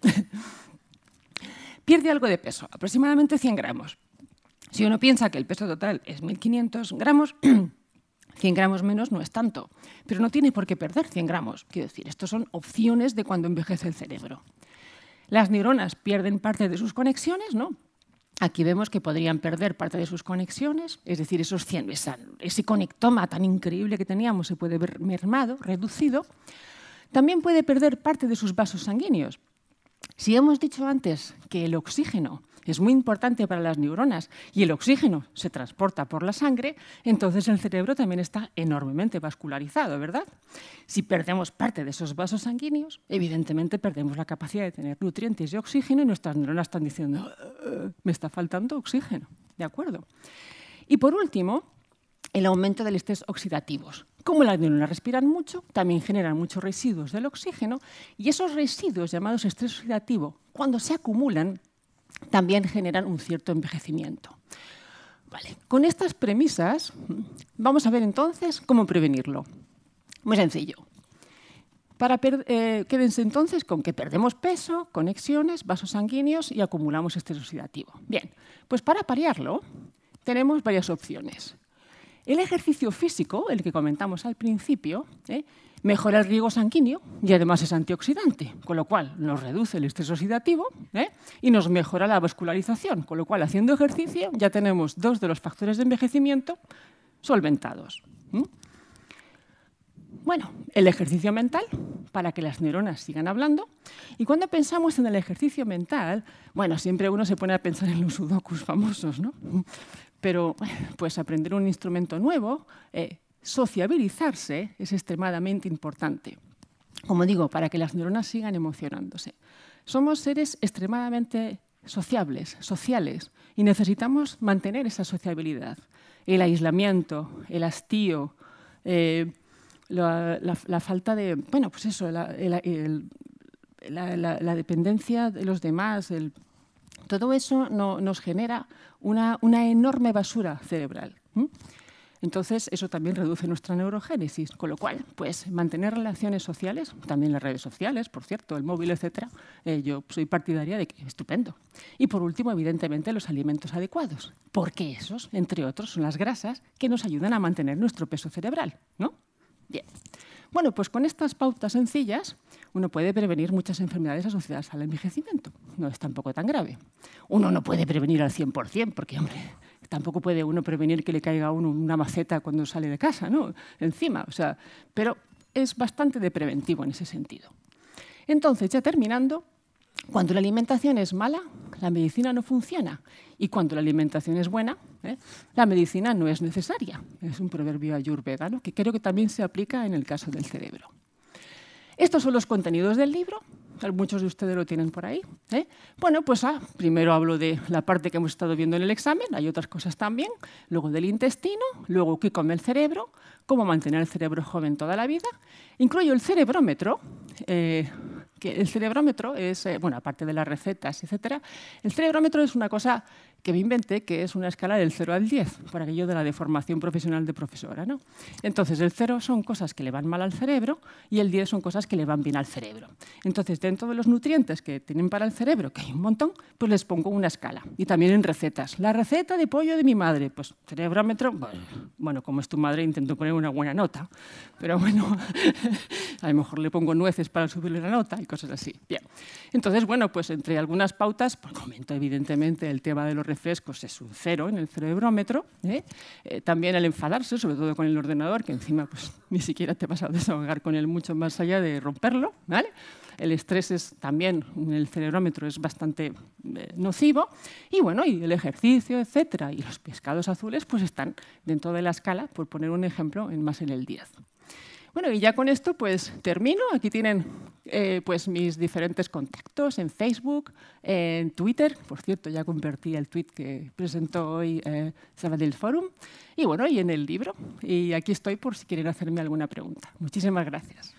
pierde algo de peso, aproximadamente 100 gramos. Si uno piensa que el peso total es 1.500 gramos, 100 gramos menos no es tanto, pero no tiene por qué perder 100 gramos. Quiero decir, estos son opciones de cuando envejece el cerebro. Las neuronas pierden parte de sus conexiones, ¿no? Aquí vemos que podrían perder parte de sus conexiones, es decir, ese conectoma tan increíble que teníamos se puede ver mermado, reducido. También puede perder parte de sus vasos sanguíneos. Si hemos dicho antes que el oxígeno es muy importante para las neuronas y el oxígeno se transporta por la sangre, entonces el cerebro también está enormemente vascularizado, ¿verdad? Si perdemos parte de esos vasos sanguíneos, evidentemente perdemos la capacidad de tener nutrientes y oxígeno y nuestras neuronas están diciendo, me está faltando oxígeno, ¿de acuerdo? Y por último, el aumento del estrés oxidativos. Como las neuronas respiran mucho, también generan muchos residuos del oxígeno y esos residuos llamados estrés oxidativo, cuando se acumulan, también generan un cierto envejecimiento. Vale. Con estas premisas, vamos a ver entonces cómo prevenirlo. Muy sencillo. Quédense entonces con que perdemos peso, conexiones, vasos sanguíneos y acumulamos estrés oxidativo. Bien, pues para paliarlo tenemos varias opciones. El ejercicio físico, el que comentamos al principio, mejora el riego sanguíneo y además es antioxidante, con lo cual nos reduce el estrés oxidativo y nos mejora la vascularización, con lo cual haciendo ejercicio ya tenemos 2 de los factores de envejecimiento solventados. Bueno, el ejercicio mental, para que las neuronas sigan hablando. Y cuando pensamos en el ejercicio mental, bueno, siempre uno se pone a pensar en los sudokus famosos, ¿no? Pero pues aprender un instrumento nuevo, sociabilizarse es extremadamente importante. Como digo, para que las neuronas sigan emocionándose. Somos seres extremadamente sociales, y necesitamos mantener esa sociabilidad. El aislamiento, el hastío, la falta de, bueno, pues eso, la dependencia de los demás, todo eso nos genera una enorme basura cerebral. Entonces, eso también reduce nuestra neurogénesis, con lo cual, pues, mantener relaciones sociales, también las redes sociales, por cierto, el móvil, etcétera, yo soy partidaria de que es estupendo. Y por último, evidentemente, los alimentos adecuados, porque esos, entre otros, son las grasas que nos ayudan a mantener nuestro peso cerebral, ¿no? Bien. Bueno, pues con estas pautas sencillas uno puede prevenir muchas enfermedades asociadas al envejecimiento. No es tampoco tan grave. Uno no puede prevenir al 100%, porque, hombre, tampoco puede uno prevenir que le caiga a uno una maceta cuando sale de casa, ¿no? Encima, o sea, pero es bastante de preventivo en ese sentido. Entonces, ya terminando, cuando la alimentación es mala, la medicina no funciona. Y cuando la alimentación es buena, la medicina no es necesaria. Es un proverbio ayurveda, ¿no? Que creo que también se aplica en el caso del cerebro. Estos son los contenidos del libro. Muchos de ustedes lo tienen por ahí. Bueno, pues primero hablo de la parte que hemos estado viendo en el examen, hay otras cosas también, luego del intestino, luego qué come el cerebro, cómo mantener el cerebro joven toda la vida. Incluyo el cerebrómetro, que el cerebrómetro es, bueno, aparte de las recetas, etcétera, el cerebrómetro es una cosa que me inventé, que es una escala del 0 al 10, por aquello de la deformación profesional de profesora, ¿no? Entonces, el 0 son cosas que le van mal al cerebro y el 10 son cosas que le van bien al cerebro. Entonces, dentro de los nutrientes que tienen para el cerebro, que hay un montón, pues les pongo una escala. Y también en recetas. La receta de pollo de mi madre, pues cerebrómetro, bueno, como es tu madre, intento poner una buena nota, pero bueno, a lo mejor le pongo nueces para subirle la nota y cosas así. Bien. Entonces, bueno, pues entre algunas pautas, pues comento evidentemente el tema de los refrescos es un 0 en el cerebrómetro. También el enfadarse, sobre todo con el ordenador, que encima pues, ni siquiera te vas a desahogar con él mucho más allá de romperlo, ¿vale? El estrés es también, en el cerebrómetro es bastante nocivo. Y bueno, y el ejercicio, etcétera, y los pescados azules pues están dentro de la escala, por poner un ejemplo, más en el 10. Bueno, y ya con esto pues termino. Aquí tienen pues mis diferentes contactos en Facebook, en Twitter. Por cierto, ya convertí el tweet que presentó hoy Sabadell Forum. Y bueno, y en el libro. Y aquí estoy por si quieren hacerme alguna pregunta. Muchísimas gracias.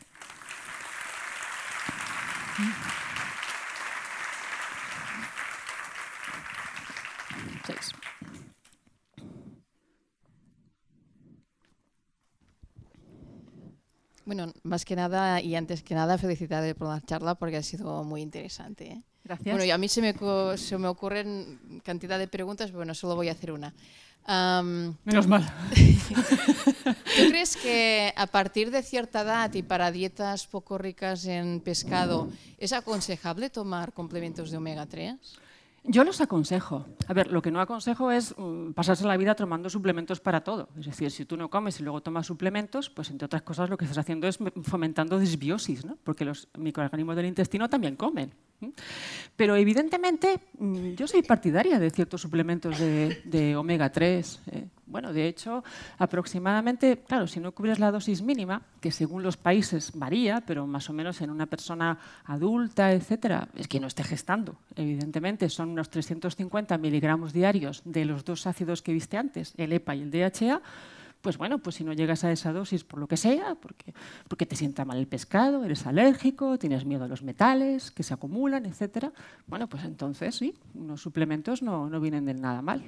Bueno, más que nada y antes que nada, felicidades por la charla porque ha sido muy interesante, ¿eh? Gracias. Bueno, y a mí se me ocurren cantidad de preguntas, pero bueno, solo voy a hacer una. Menos mal. ¿Tú crees que a partir de cierta edad y para dietas poco ricas en pescado es aconsejable tomar complementos de omega 3? Yo los aconsejo. A ver, lo que no aconsejo es pasarse la vida tomando suplementos para todo. Es decir, si tú no comes y luego tomas suplementos, pues entre otras cosas lo que estás haciendo es fomentando disbiosis, ¿no? Porque los microorganismos del intestino también comen. Pero evidentemente yo soy partidaria de ciertos suplementos de omega 3. Bueno, de hecho, aproximadamente, claro, si no cubres la dosis mínima, que según los países varía, pero más o menos en una persona adulta, etcétera, es que no esté gestando, evidentemente, son unos 350 miligramos diarios de los dos ácidos que viste antes, el EPA y el DHA. Pues bueno, pues si no llegas a esa dosis por lo que sea, porque te sienta mal el pescado, eres alérgico, tienes miedo a los metales que se acumulan, etcétera, bueno, pues entonces sí, unos suplementos no vienen del nada mal.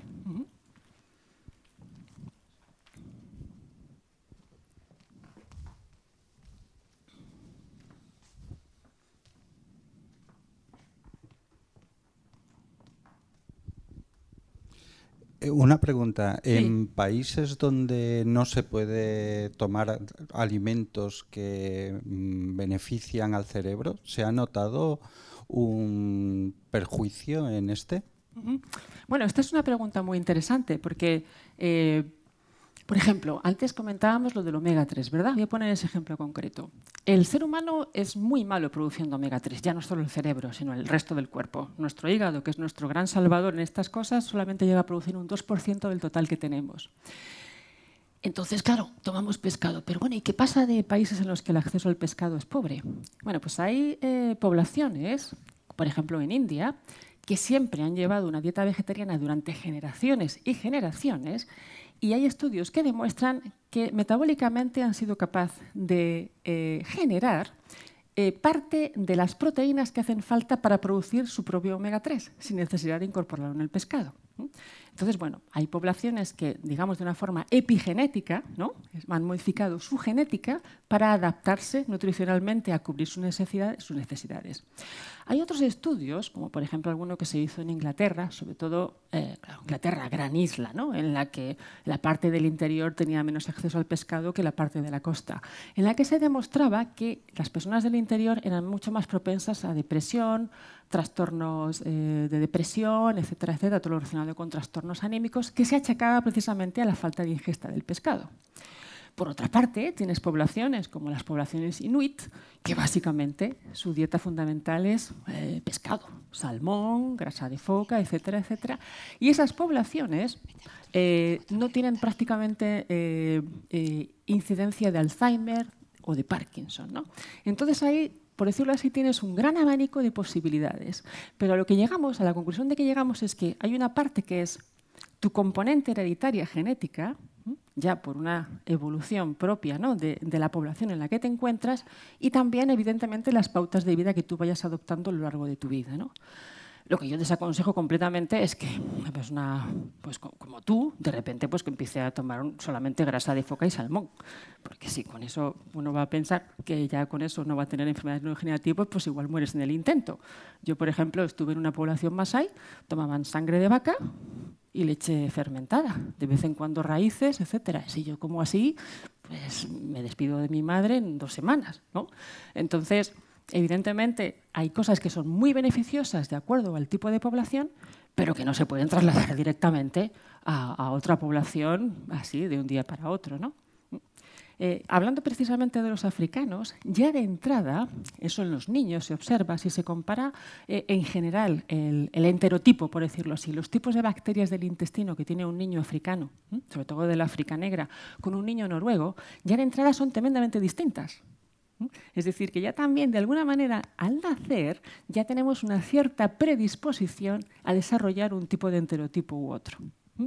Una pregunta. Sí. En países donde no se puede tomar alimentos que benefician al cerebro, ¿se ha notado un perjuicio en este? Bueno, esta es una pregunta muy interesante porque, por ejemplo, antes comentábamos lo del omega 3, ¿verdad? Voy a poner ese ejemplo concreto. El ser humano es muy malo produciendo omega 3, ya no solo el cerebro, sino el resto del cuerpo. Nuestro hígado, que es nuestro gran salvador en estas cosas, solamente llega a producir un 2% del total que tenemos. Entonces, claro, tomamos pescado. Pero bueno, ¿y qué pasa de países en los que el acceso al pescado es pobre? Bueno, pues hay poblaciones, por ejemplo en India, que siempre han llevado una dieta vegetariana durante generaciones y generaciones, y hay estudios que demuestran que metabólicamente han sido capaces de generar parte de las proteínas que hacen falta para producir su propio omega 3, sin necesidad de incorporarlo en el pescado. Entonces, bueno, hay poblaciones que, digamos, de una forma epigenética, ¿no?, han modificado su genética para adaptarse nutricionalmente a cubrir sus necesidades. Hay otros estudios, como por ejemplo alguno que se hizo en Inglaterra, sobre todo Inglaterra, gran isla, ¿no?, en la que la parte del interior tenía menos acceso al pescado que la parte de la costa, en la que se demostraba que las personas del interior eran mucho más propensas a depresión, trastornos de depresión, etcétera, etcétera, todo lo relacionado con trastornos anímicos, que se achacaba precisamente a la falta de ingesta del pescado. Por otra parte, tienes poblaciones como las poblaciones inuit, que básicamente su dieta fundamental es pescado, salmón, grasa de foca, etcétera, etcétera. Y esas poblaciones no tienen prácticamente incidencia de Alzheimer o de Parkinson, ¿no? Entonces ahí, por decirlo así, tienes un gran abanico de posibilidades. Pero a lo que llegamos, a la conclusión de que llegamos, es que hay una parte que es tu componente hereditaria genética, ya por una evolución propia, ¿no?, de la población en la que te encuentras, y también, evidentemente, las pautas de vida que tú vayas adoptando a lo largo de tu vida, ¿no? Lo que yo desaconsejo completamente es que una persona, pues, como tú, de repente, pues, que empiece a tomar solamente grasa de foca y salmón. Porque si con eso uno va a pensar que ya con eso no va a tener enfermedades neurodegenerativas, pues igual mueres en el intento. Yo, por ejemplo, estuve en una población masái, tomaban sangre de vaca y leche fermentada, de vez en cuando raíces, etcétera. Si yo como así, pues me despido de mi madre en 2 semanas, ¿no? Entonces, evidentemente, hay cosas que son muy beneficiosas de acuerdo al tipo de población, pero que no se pueden trasladar directamente a otra población así de un día para otro, ¿no? Hablando precisamente de los africanos, ya de entrada, eso en los niños se observa, si se compara en general el enterotipo, por decirlo así, los tipos de bacterias del intestino que tiene un niño africano, sobre todo de la África negra, con un niño noruego, ya de entrada son tremendamente distintas. Es decir, que ya también, de alguna manera, al nacer, ya tenemos una cierta predisposición a desarrollar un tipo de enterotipo u otro.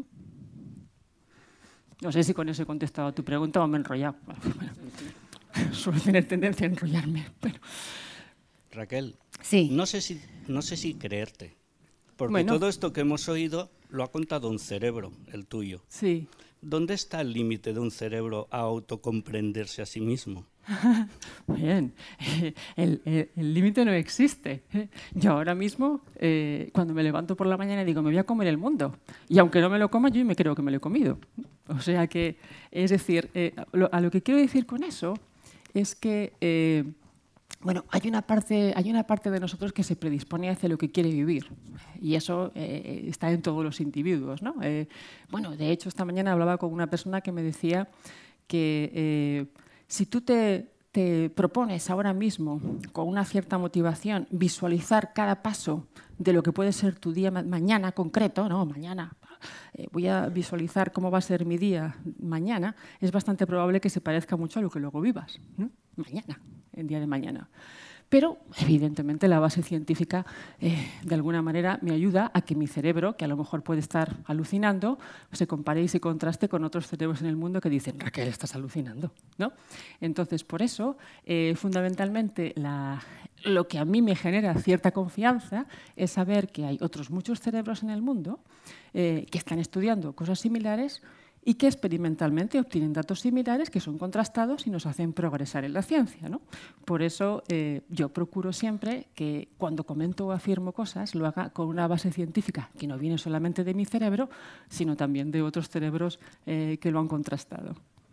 No sé si con eso he contestado a tu pregunta o me he enrollado. Suelo tener tendencia a enrollarme. Pero... Raquel, sí. no sé si creerte, porque bueno, todo esto que hemos oído lo ha contado un cerebro, el tuyo. Sí. ¿Dónde está el límite de un cerebro a autocomprenderse a sí mismo? Bien, el límite no existe. Yo ahora mismo, cuando me levanto por la mañana, digo, me voy a comer el mundo. Y aunque no me lo coma, yo me creo que me lo he comido. O sea que, es decir, a lo que quiero decir con eso es que, bueno, hay una parte de nosotros que se predispone hacia lo que quiere vivir. Y eso está en todos los individuos, ¿no? Bueno, de hecho, esta mañana hablaba con una persona que me decía que si tú te propones ahora mismo, con una cierta motivación, visualizar cada paso de lo que puede ser tu día mañana concreto, ¿no? Mañana voy a visualizar cómo va a ser mi día mañana, es bastante probable que se parezca mucho a lo que luego vivas, ¿no? Mañana, el día de mañana. Pero, evidentemente, la base científica, de alguna manera, me ayuda a que mi cerebro, que a lo mejor puede estar alucinando, se compare y se contraste con otros cerebros en el mundo que dicen, Raquel, estás alucinando, ¿no? Entonces, por eso, fundamentalmente, lo que a mí me genera cierta confianza es saber que hay otros muchos cerebros en el mundo que están estudiando cosas similares y que experimentalmente obtienen datos similares que son contrastados y nos hacen progresar en la ciencia, ¿no? Por eso yo procuro siempre que cuando comento o afirmo cosas lo haga con una base científica que no viene solamente de mi cerebro, sino también de otros cerebros que lo han contrastado.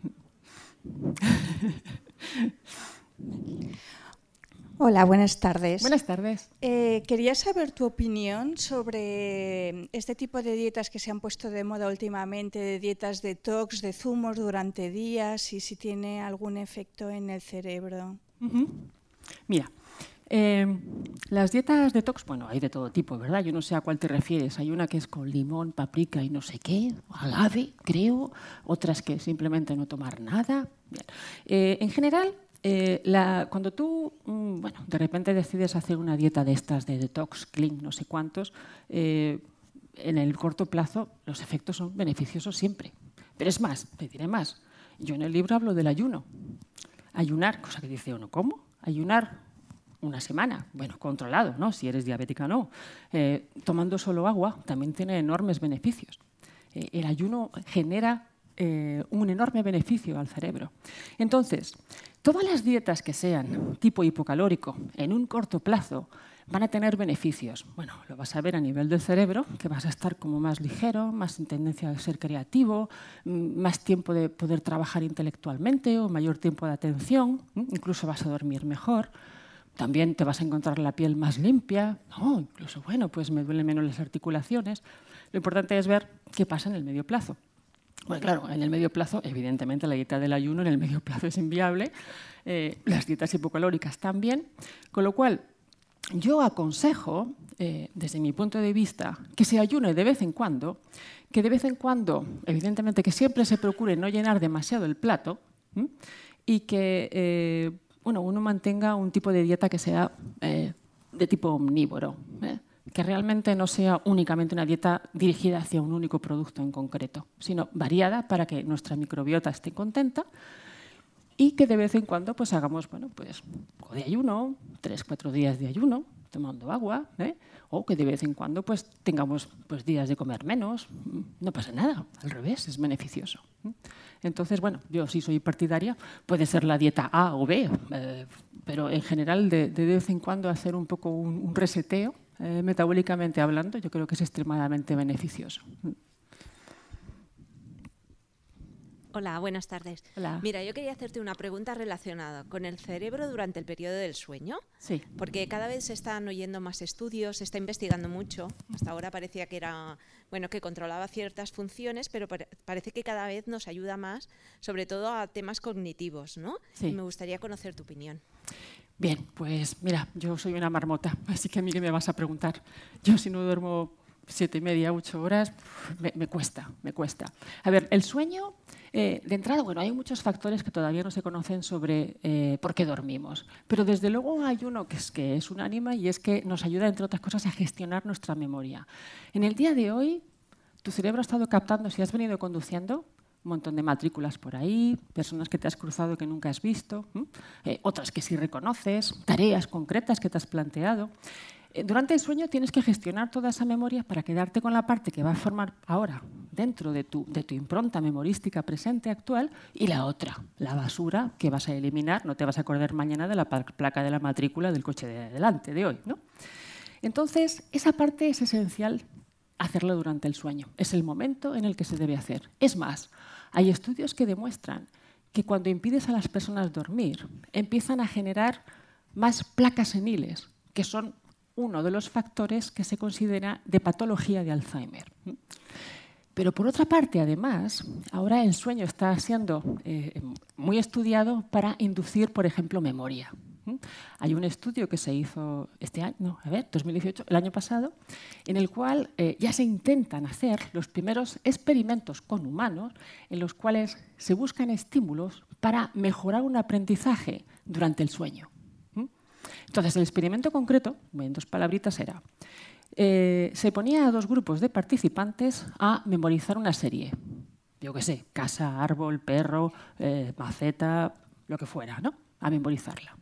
Hola, buenas tardes. Buenas tardes. Quería saber tu opinión sobre este tipo de dietas que se han puesto de moda últimamente, de dietas detox, de zumos durante días, y si tiene algún efecto en el cerebro. Mira, las dietas detox, bueno, hay de todo tipo, ¿verdad? Yo no sé a cuál te refieres. Hay una que es con limón, paprika y no sé qué, agave, creo. Otras que simplemente no tomar nada. Bien. En general, cuando tú, bueno, de repente decides hacer una dieta de estas de detox, clean, no sé cuántos, en el corto plazo los efectos son beneficiosos siempre. Pero es más, te diré más. Yo en el libro hablo del ayuno. Ayunar, cosa que dice uno, ¿cómo? Ayunar una semana, bueno, controlado, ¿no? Si eres diabética no. Tomando solo agua también tiene enormes beneficios. el ayuno genera un enorme beneficio al cerebro. Entonces, todas las dietas que sean tipo hipocalórico en un corto plazo van a tener beneficios. Bueno, lo vas a ver a nivel del cerebro, que vas a estar como más ligero, más sin tendencia a ser creativo, más tiempo de poder trabajar intelectualmente o mayor tiempo de atención, incluso vas a dormir mejor. También te vas a encontrar la piel más limpia, incluso, bueno, pues me duelen menos las articulaciones. Lo importante es ver qué pasa en el medio plazo. Bueno, claro, en el medio plazo, evidentemente, la dieta del ayuno en el medio plazo es inviable, las dietas hipocalóricas también, con lo cual yo aconsejo, desde mi punto de vista, que se ayune de vez en cuando, que de vez en cuando, evidentemente, que siempre se procure no llenar demasiado el plato y que uno mantenga un tipo de dieta que sea de tipo omnívoro, que realmente no sea únicamente una dieta dirigida hacia un único producto en concreto, sino variada para que nuestra microbiota esté contenta y que de vez en cuando pues hagamos o de ayuno, 3-4 días de ayuno, tomando agua, o que de vez en cuando pues tengamos días de comer menos. No pasa nada, al revés, es beneficioso. Entonces, bueno, yo sí soy partidaria, puede ser la dieta A o B, pero en general de vez en cuando hacer un poco un reseteo, metabólicamente hablando, yo creo que es extremadamente beneficioso. Hola, buenas tardes. Hola. Mira, yo quería hacerte una pregunta relacionada con el cerebro durante el periodo del sueño. Sí. Porque cada vez se están oyendo más estudios, se está investigando mucho. Hasta ahora parecía que era, que controlaba ciertas funciones, pero parece que cada vez nos ayuda más, sobre todo a temas cognitivos, ¿no? Sí. Y me gustaría conocer tu opinión. Bien, pues mira, yo soy una marmota, así que a mí que me vas a preguntar. Yo si no duermo 7:30, 8 horas, me cuesta. A ver, el sueño, de entrada, hay muchos factores que todavía no se conocen sobre por qué dormimos. Pero desde luego hay uno que es unánime y es que nos ayuda, entre otras cosas, a gestionar nuestra memoria. En el día de hoy, tu cerebro ha estado captando, si has venido conduciendo, un montón de matrículas por ahí, personas que te has cruzado que nunca has visto, otras que sí reconoces, tareas concretas que te has planteado. Durante el sueño tienes que gestionar toda esa memoria para quedarte con la parte que va a formar ahora dentro de tu impronta memorística presente actual y la otra, la basura que vas a eliminar. No te vas a acordar mañana de la placa de la matrícula del coche de adelante de hoy, ¿no? Entonces, esa parte es esencial hacerla durante el sueño. Es el momento en el que se debe hacer. Es más, hay estudios que demuestran que cuando impides a las personas dormir, empiezan a generar más placas seniles, que son uno de los factores que se considera de patología de Alzheimer. Pero por otra parte, además, ahora el sueño está siendo muy estudiado para inducir, por ejemplo, memoria. Hay un estudio que se hizo 2018, el año pasado, en el cual ya se intentan hacer los primeros experimentos con humanos en los cuales se buscan estímulos para mejorar un aprendizaje durante el sueño. Entonces, el experimento concreto, en 2 palabritas, era se ponía a 2 grupos de participantes a memorizar una serie. Yo qué sé, casa, árbol, perro, maceta, lo que fuera, ¿no? A memorizarla.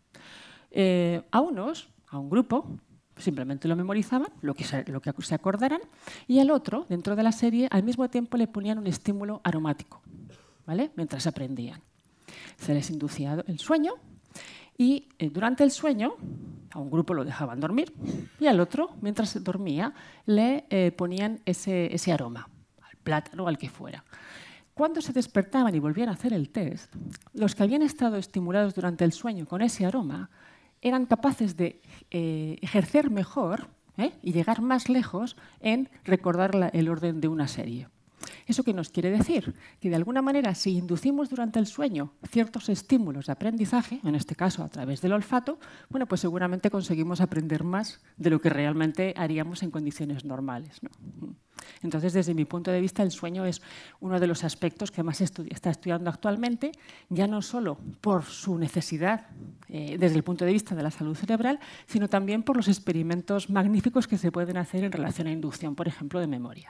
A un grupo, simplemente lo memorizaban, lo que se acordaran, y al otro, dentro de la serie, al mismo tiempo le ponían un estímulo aromático, ¿vale? Mientras aprendían. Se les inducía el sueño y durante el sueño a un grupo lo dejaban dormir y al otro, mientras dormía, le ponían ese aroma, al plátano o al que fuera. Cuando se despertaban y volvían a hacer el test, los que habían estado estimulados durante el sueño con ese aroma eran capaces de ejercer mejor y llegar más lejos en recordar el orden de una serie. ¿Eso qué nos quiere decir? Que de alguna manera, si inducimos durante el sueño ciertos estímulos de aprendizaje, en este caso a través del olfato, pues seguramente conseguimos aprender más de lo que realmente haríamos en condiciones normales, ¿no? Entonces, desde mi punto de vista, el sueño es uno de los aspectos que más está estudiando actualmente, ya no solo por su necesidad desde el punto de vista de la salud cerebral, sino también por los experimentos magníficos que se pueden hacer en relación a inducción, por ejemplo, de memoria.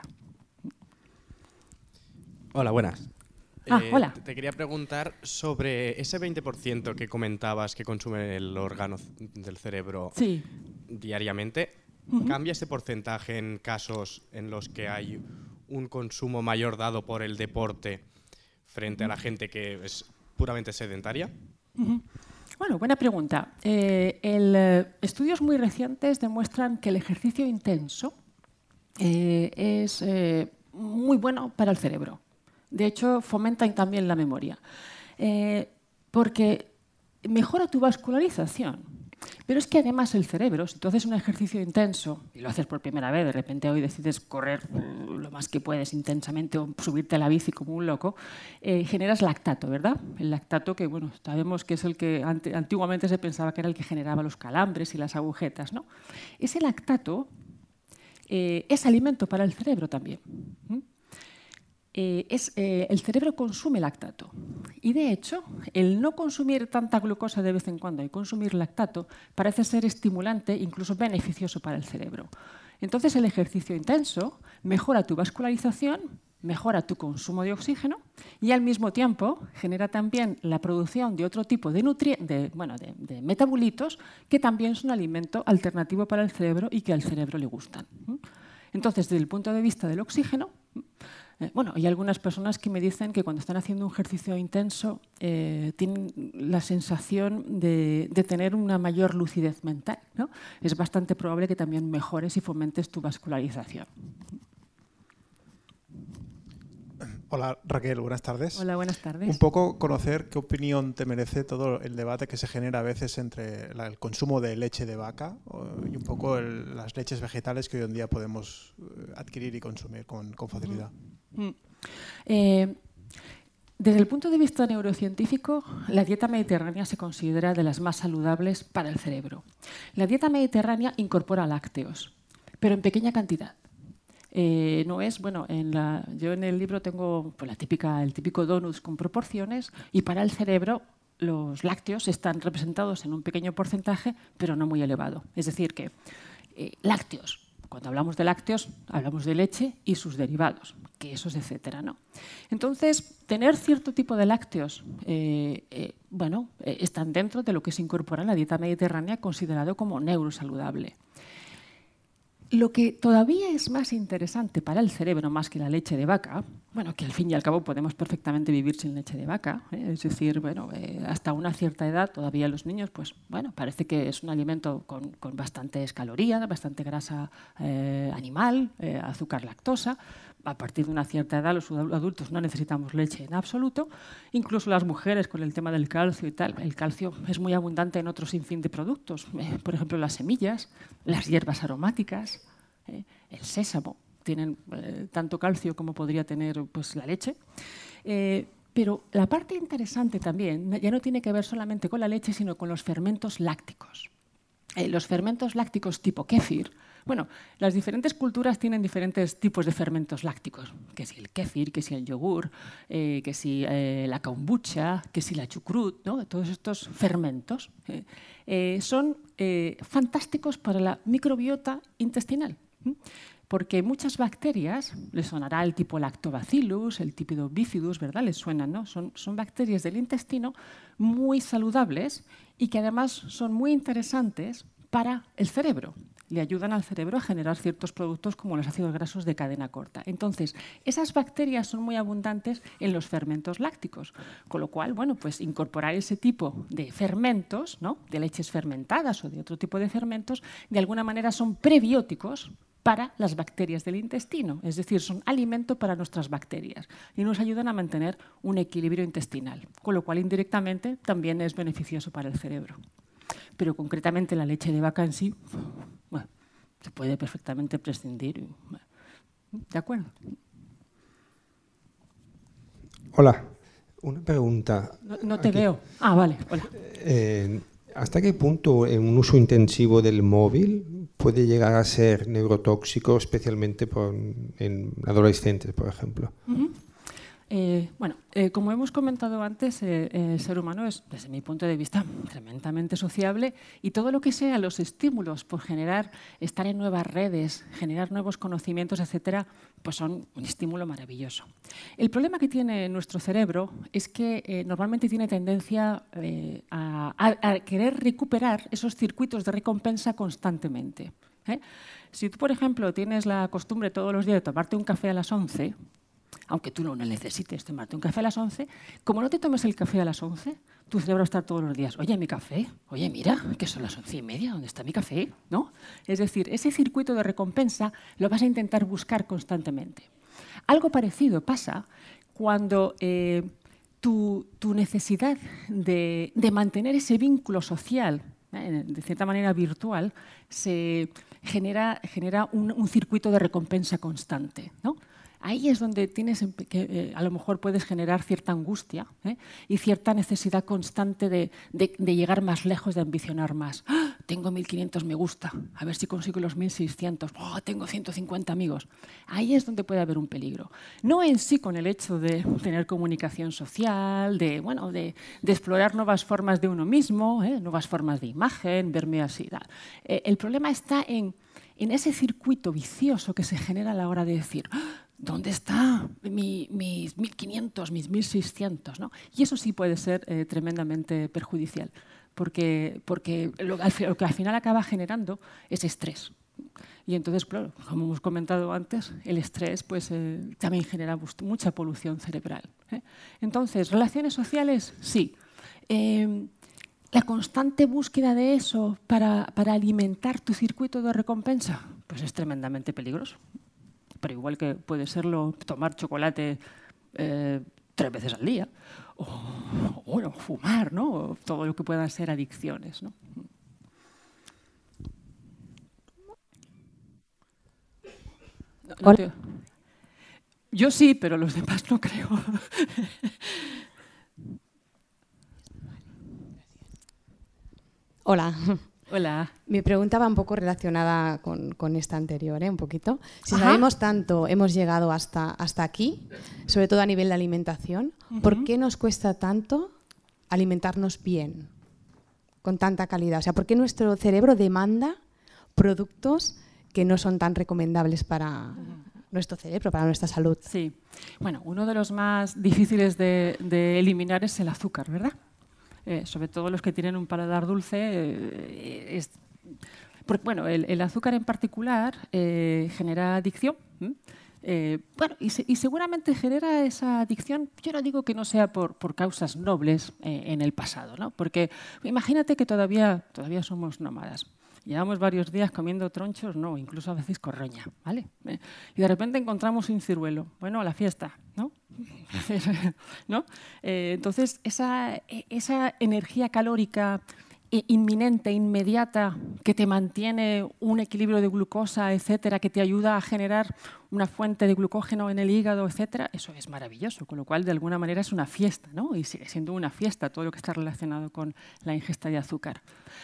Hola, buenas. Hola. Te quería preguntar sobre ese 20% que comentabas que consume el órgano del cerebro diariamente. ¿Cambia ese porcentaje en casos en los que hay un consumo mayor dado por el deporte frente a la gente que es puramente sedentaria? Bueno, buena pregunta. Estudios muy recientes demuestran que el ejercicio intenso es muy bueno para el cerebro. De hecho, fomenta también la memoria, porque mejora tu vascularización. Pero es que además el cerebro, si tú haces un ejercicio intenso y lo haces por primera vez, de repente hoy decides correr lo más que puedes intensamente o subirte a la bici como un loco, generas lactato, ¿verdad? El lactato que, bueno, sabemos que es el que antiguamente se pensaba que era el que generaba los calambres y las agujetas, ¿no? Ese lactato es alimento para el cerebro también. El cerebro consume lactato y, de hecho, el no consumir tanta glucosa de vez en cuando y consumir lactato parece ser estimulante, incluso beneficioso para el cerebro. Entonces, el ejercicio intenso mejora tu vascularización, mejora tu consumo de oxígeno y, al mismo tiempo, genera también la producción de otro tipo de de metabolitos que también son alimento alternativo para el cerebro y que al cerebro le gustan. Entonces, desde el punto de vista del oxígeno, hay algunas personas que me dicen que cuando están haciendo un ejercicio intenso tienen la sensación de tener una mayor lucidez mental, ¿no? Es bastante probable que también mejores y fomentes tu vascularización. Hola Raquel, buenas tardes. Hola, buenas tardes. Un poco conocer qué opinión te merece todo el debate que se genera a veces entre el consumo de leche de vaca y un poco las leches vegetales que hoy en día podemos adquirir y consumir con facilidad. Desde el punto de vista neurocientífico, la dieta mediterránea se considera de las más saludables para el cerebro. La dieta mediterránea incorpora lácteos, pero en pequeña cantidad. No es, yo en el libro tengo el típico donuts con proporciones y para el cerebro los lácteos están representados en un pequeño porcentaje, pero no muy elevado. Es decir, que lácteos, cuando hablamos de lácteos, hablamos de leche y sus derivados, quesos, etcétera, ¿no? Entonces, tener cierto tipo de lácteos están dentro de lo que se incorpora en la dieta mediterránea considerado como neurosaludable. Lo que todavía es más interesante para el cerebro, más que la leche de vaca, que al fin y al cabo podemos perfectamente vivir sin leche de vaca, es decir, hasta una cierta edad todavía los niños, parece que es un alimento con bastantes calorías, bastante grasa animal, azúcar, lactosa. A partir de una cierta edad los adultos no necesitamos leche en absoluto, incluso las mujeres con el tema del calcio y tal. El calcio es muy abundante en otro sinfín de productos, por ejemplo las semillas, las hierbas aromáticas, el sésamo, tienen tanto calcio como podría tener la leche. Pero la parte interesante también ya no tiene que ver solamente con la leche, sino con los fermentos lácticos. Los fermentos lácticos tipo kéfir, las diferentes culturas tienen diferentes tipos de fermentos lácticos, que si el kéfir, que si el yogur, que si la kombucha, que si la chucrut, ¿no? Todos estos fermentos son fantásticos para la microbiota intestinal, porque muchas bacterias, les sonará el tipo Lactobacillus, el tipo Bifidus, ¿verdad? Les suenan, ¿no? Son bacterias del intestino muy saludables y que además son muy interesantes para el cerebro. Le ayudan al cerebro a generar ciertos productos como los ácidos grasos de cadena corta. Entonces, esas bacterias son muy abundantes en los fermentos lácticos, con lo cual, incorporar ese tipo de fermentos, ¿no? De leches fermentadas o de otro tipo de fermentos, de alguna manera son prebióticos para las bacterias del intestino, es decir, son alimento para nuestras bacterias y nos ayudan a mantener un equilibrio intestinal, con lo cual indirectamente también es beneficioso para el cerebro. Pero concretamente la leche de vaca en sí, se puede perfectamente prescindir. ¿De acuerdo? Hola, una pregunta. No te veo. Ah, vale. Hola. ¿Hasta qué punto un uso intensivo del móvil puede llegar a ser neurotóxico, especialmente en adolescentes, por ejemplo? Como hemos comentado antes, el ser humano es, desde mi punto de vista, tremendamente sociable y todo lo que sea los estímulos por generar, estar en nuevas redes, generar nuevos conocimientos, etcétera, pues son un estímulo maravilloso. El problema que tiene nuestro cerebro es que normalmente tiene tendencia a querer recuperar esos circuitos de recompensa constantemente. Si tú, por ejemplo, tienes la costumbre todos los días de tomarte un café a las 11, aunque tú no necesites tomarte un café a las 11, como no te tomes el café a las 11, tu cerebro está todos los días, oye, mi café, oye, mira, que son las 11:30, ¿dónde está mi café? ¿No? Es decir, ese circuito de recompensa lo vas a intentar buscar constantemente. Algo parecido pasa cuando tu necesidad de mantener ese vínculo social, de cierta manera virtual, se genera un circuito de recompensa constante, ¿no? Ahí es donde tienes que a lo mejor puedes generar cierta angustia y cierta necesidad constante de llegar más lejos, de ambicionar más. ¡Ah! Tengo 1.500 me gusta, a ver si consigo los 1.600. ¡Oh, tengo 150 amigos! Ahí es donde puede haber un peligro. No en sí con el hecho de tener comunicación social, de explorar nuevas formas de uno mismo, nuevas formas de imagen, verme así. El problema está en ese circuito vicioso que se genera a la hora de decir ¿dónde está mis 1.500, mis 1.600? ¿No? Y eso sí puede ser tremendamente perjudicial, porque lo que al final acaba generando es estrés. Y entonces, claro, como hemos comentado antes, el estrés pues, también genera mucha polución cerebral. Entonces, relaciones sociales, sí. La constante búsqueda de eso para alimentar tu circuito de recompensa, pues es tremendamente peligroso. Pero igual que puede serlo tomar chocolate 3 veces al día, o bueno, fumar, ¿no? O todo lo que puedan ser adicciones, ¿no? Yo sí, pero los demás no creo. Hola. Hola. Mi pregunta va un poco relacionada con esta anterior, un poquito. Si sabemos tanto, hemos llegado hasta aquí, sobre todo a nivel de alimentación, ¿por qué nos cuesta tanto alimentarnos bien, con tanta calidad? O sea, ¿por qué nuestro cerebro demanda productos que no son tan recomendables para nuestro cerebro, para nuestra salud? Sí. Bueno, uno de los más difíciles de eliminar es el azúcar, ¿verdad? Sobre todo los que tienen un paladar dulce, porque, bueno, el azúcar en particular genera adicción. Y seguramente genera esa adicción, yo no digo que no sea por causas nobles en el pasado, ¿no? Porque imagínate que todavía somos nómadas. Llevamos varios días comiendo tronchos, no, incluso a veces corroña, ¿vale? Y de repente encontramos un ciruelo. Bueno, a la fiesta, ¿no? ¿No? Entonces, esa energía calórica inminente, inmediata, que te mantiene un equilibrio de glucosa, etcétera, que te ayuda a generar una fuente de glucógeno en el hígado, etcétera, eso es maravilloso, con lo cual de alguna manera es una fiesta, ¿no? Y sigue siendo una fiesta todo lo que está relacionado con la ingesta de azúcar.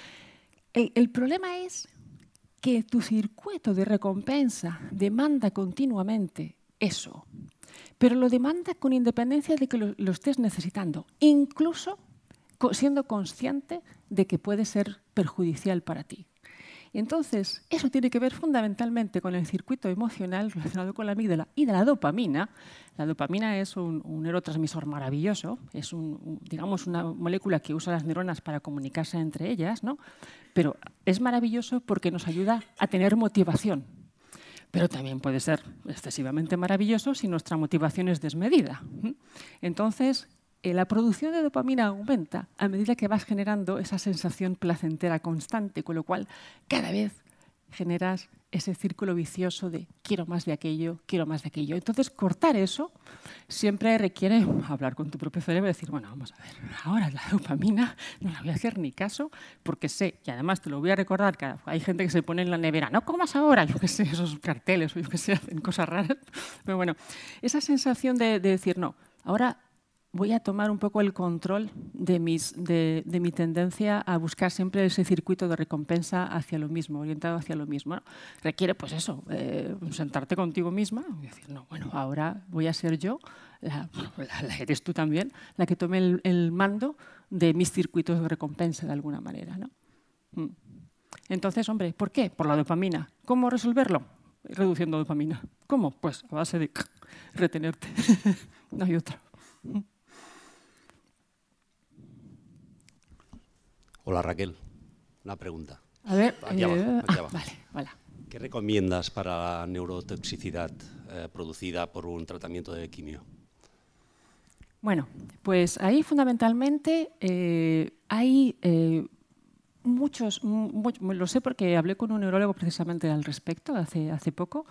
El problema es que tu circuito de recompensa demanda continuamente eso, pero lo demanda con independencia de que lo estés necesitando, incluso siendo consciente de que puede ser perjudicial para ti. Y entonces, eso tiene que ver fundamentalmente con el circuito emocional relacionado con la amígdala y de la dopamina. La dopamina es un neurotransmisor maravilloso, es digamos una molécula que usa las neuronas para comunicarse entre ellas, ¿no? Pero es maravilloso porque nos ayuda a tener motivación. Pero también puede ser excesivamente maravilloso si nuestra motivación es desmedida. Entonces, la producción de dopamina aumenta a medida que vas generando esa sensación placentera constante, con lo cual cada vez generas ese círculo vicioso de quiero más de aquello, quiero más de aquello. Entonces, cortar eso siempre requiere hablar con tu propio cerebro y decir, bueno, vamos a ver, ahora la dopamina no la voy a hacer ni caso porque sé, y además te lo voy a recordar, que hay gente que se pone en la nevera, no comas ahora, yo qué sé, esos carteles o yo qué sé, hacen cosas raras. Pero bueno, esa sensación de decir, no, ahora voy a tomar un poco el control de mi tendencia a buscar siempre ese circuito de recompensa hacia lo mismo, orientado hacia lo mismo, ¿no? Requiere, pues eso, sentarte contigo misma y decir, no, bueno, ahora voy a ser yo eres tú también, la que tome el mando de mis circuitos de recompensa de alguna manera, ¿no? Entonces, hombre, ¿por qué? Por la dopamina. ¿Cómo resolverlo? Reduciendo dopamina. ¿Cómo? Pues a base de retenerte. No hay otra. Hola Raquel, una pregunta. A ver, aquí abajo. Vale, vale. ¿Qué recomiendas para la neurotoxicidad producida por un tratamiento de quimio? Bueno, pues ahí fundamentalmente hay muchos, lo sé porque hablé con un neurólogo precisamente al respecto hace poco,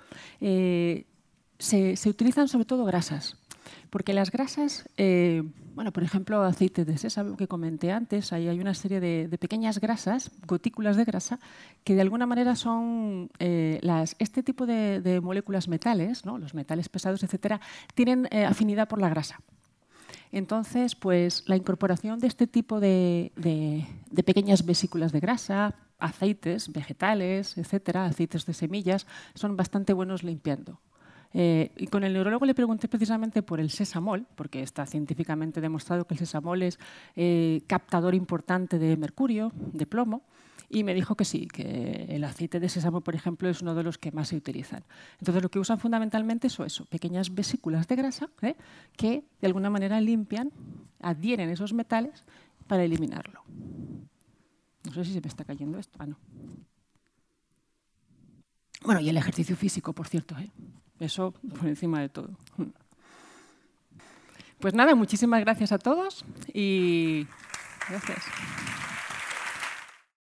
se utilizan sobre todo grasas. Porque las grasas, bueno, por ejemplo, aceite de sésamo que comenté antes, ahí hay una serie de pequeñas grasas, gotículas de grasa, que de alguna manera son este tipo de moléculas metales, ¿no? Los metales pesados, etcétera, tienen afinidad por la grasa. Entonces, pues la incorporación de este tipo de pequeñas vesículas de grasa, aceites vegetales, etcétera, aceites de semillas, son bastante buenos limpiando. Y con el neurólogo le pregunté precisamente por el sesamol, porque está científicamente demostrado que el sesamol es captador importante de mercurio, de plomo, y me dijo que sí, que el aceite de sésamo, por ejemplo, es uno de los que más se utilizan. Entonces, lo que usan fundamentalmente son eso, pequeñas vesículas de grasa que de alguna manera limpian, adhieren esos metales para eliminarlo. No sé si se me está cayendo esto. Ah, no. Bueno, y el ejercicio físico, por cierto, eso por encima de todo. Pues nada, muchísimas gracias a todos y gracias.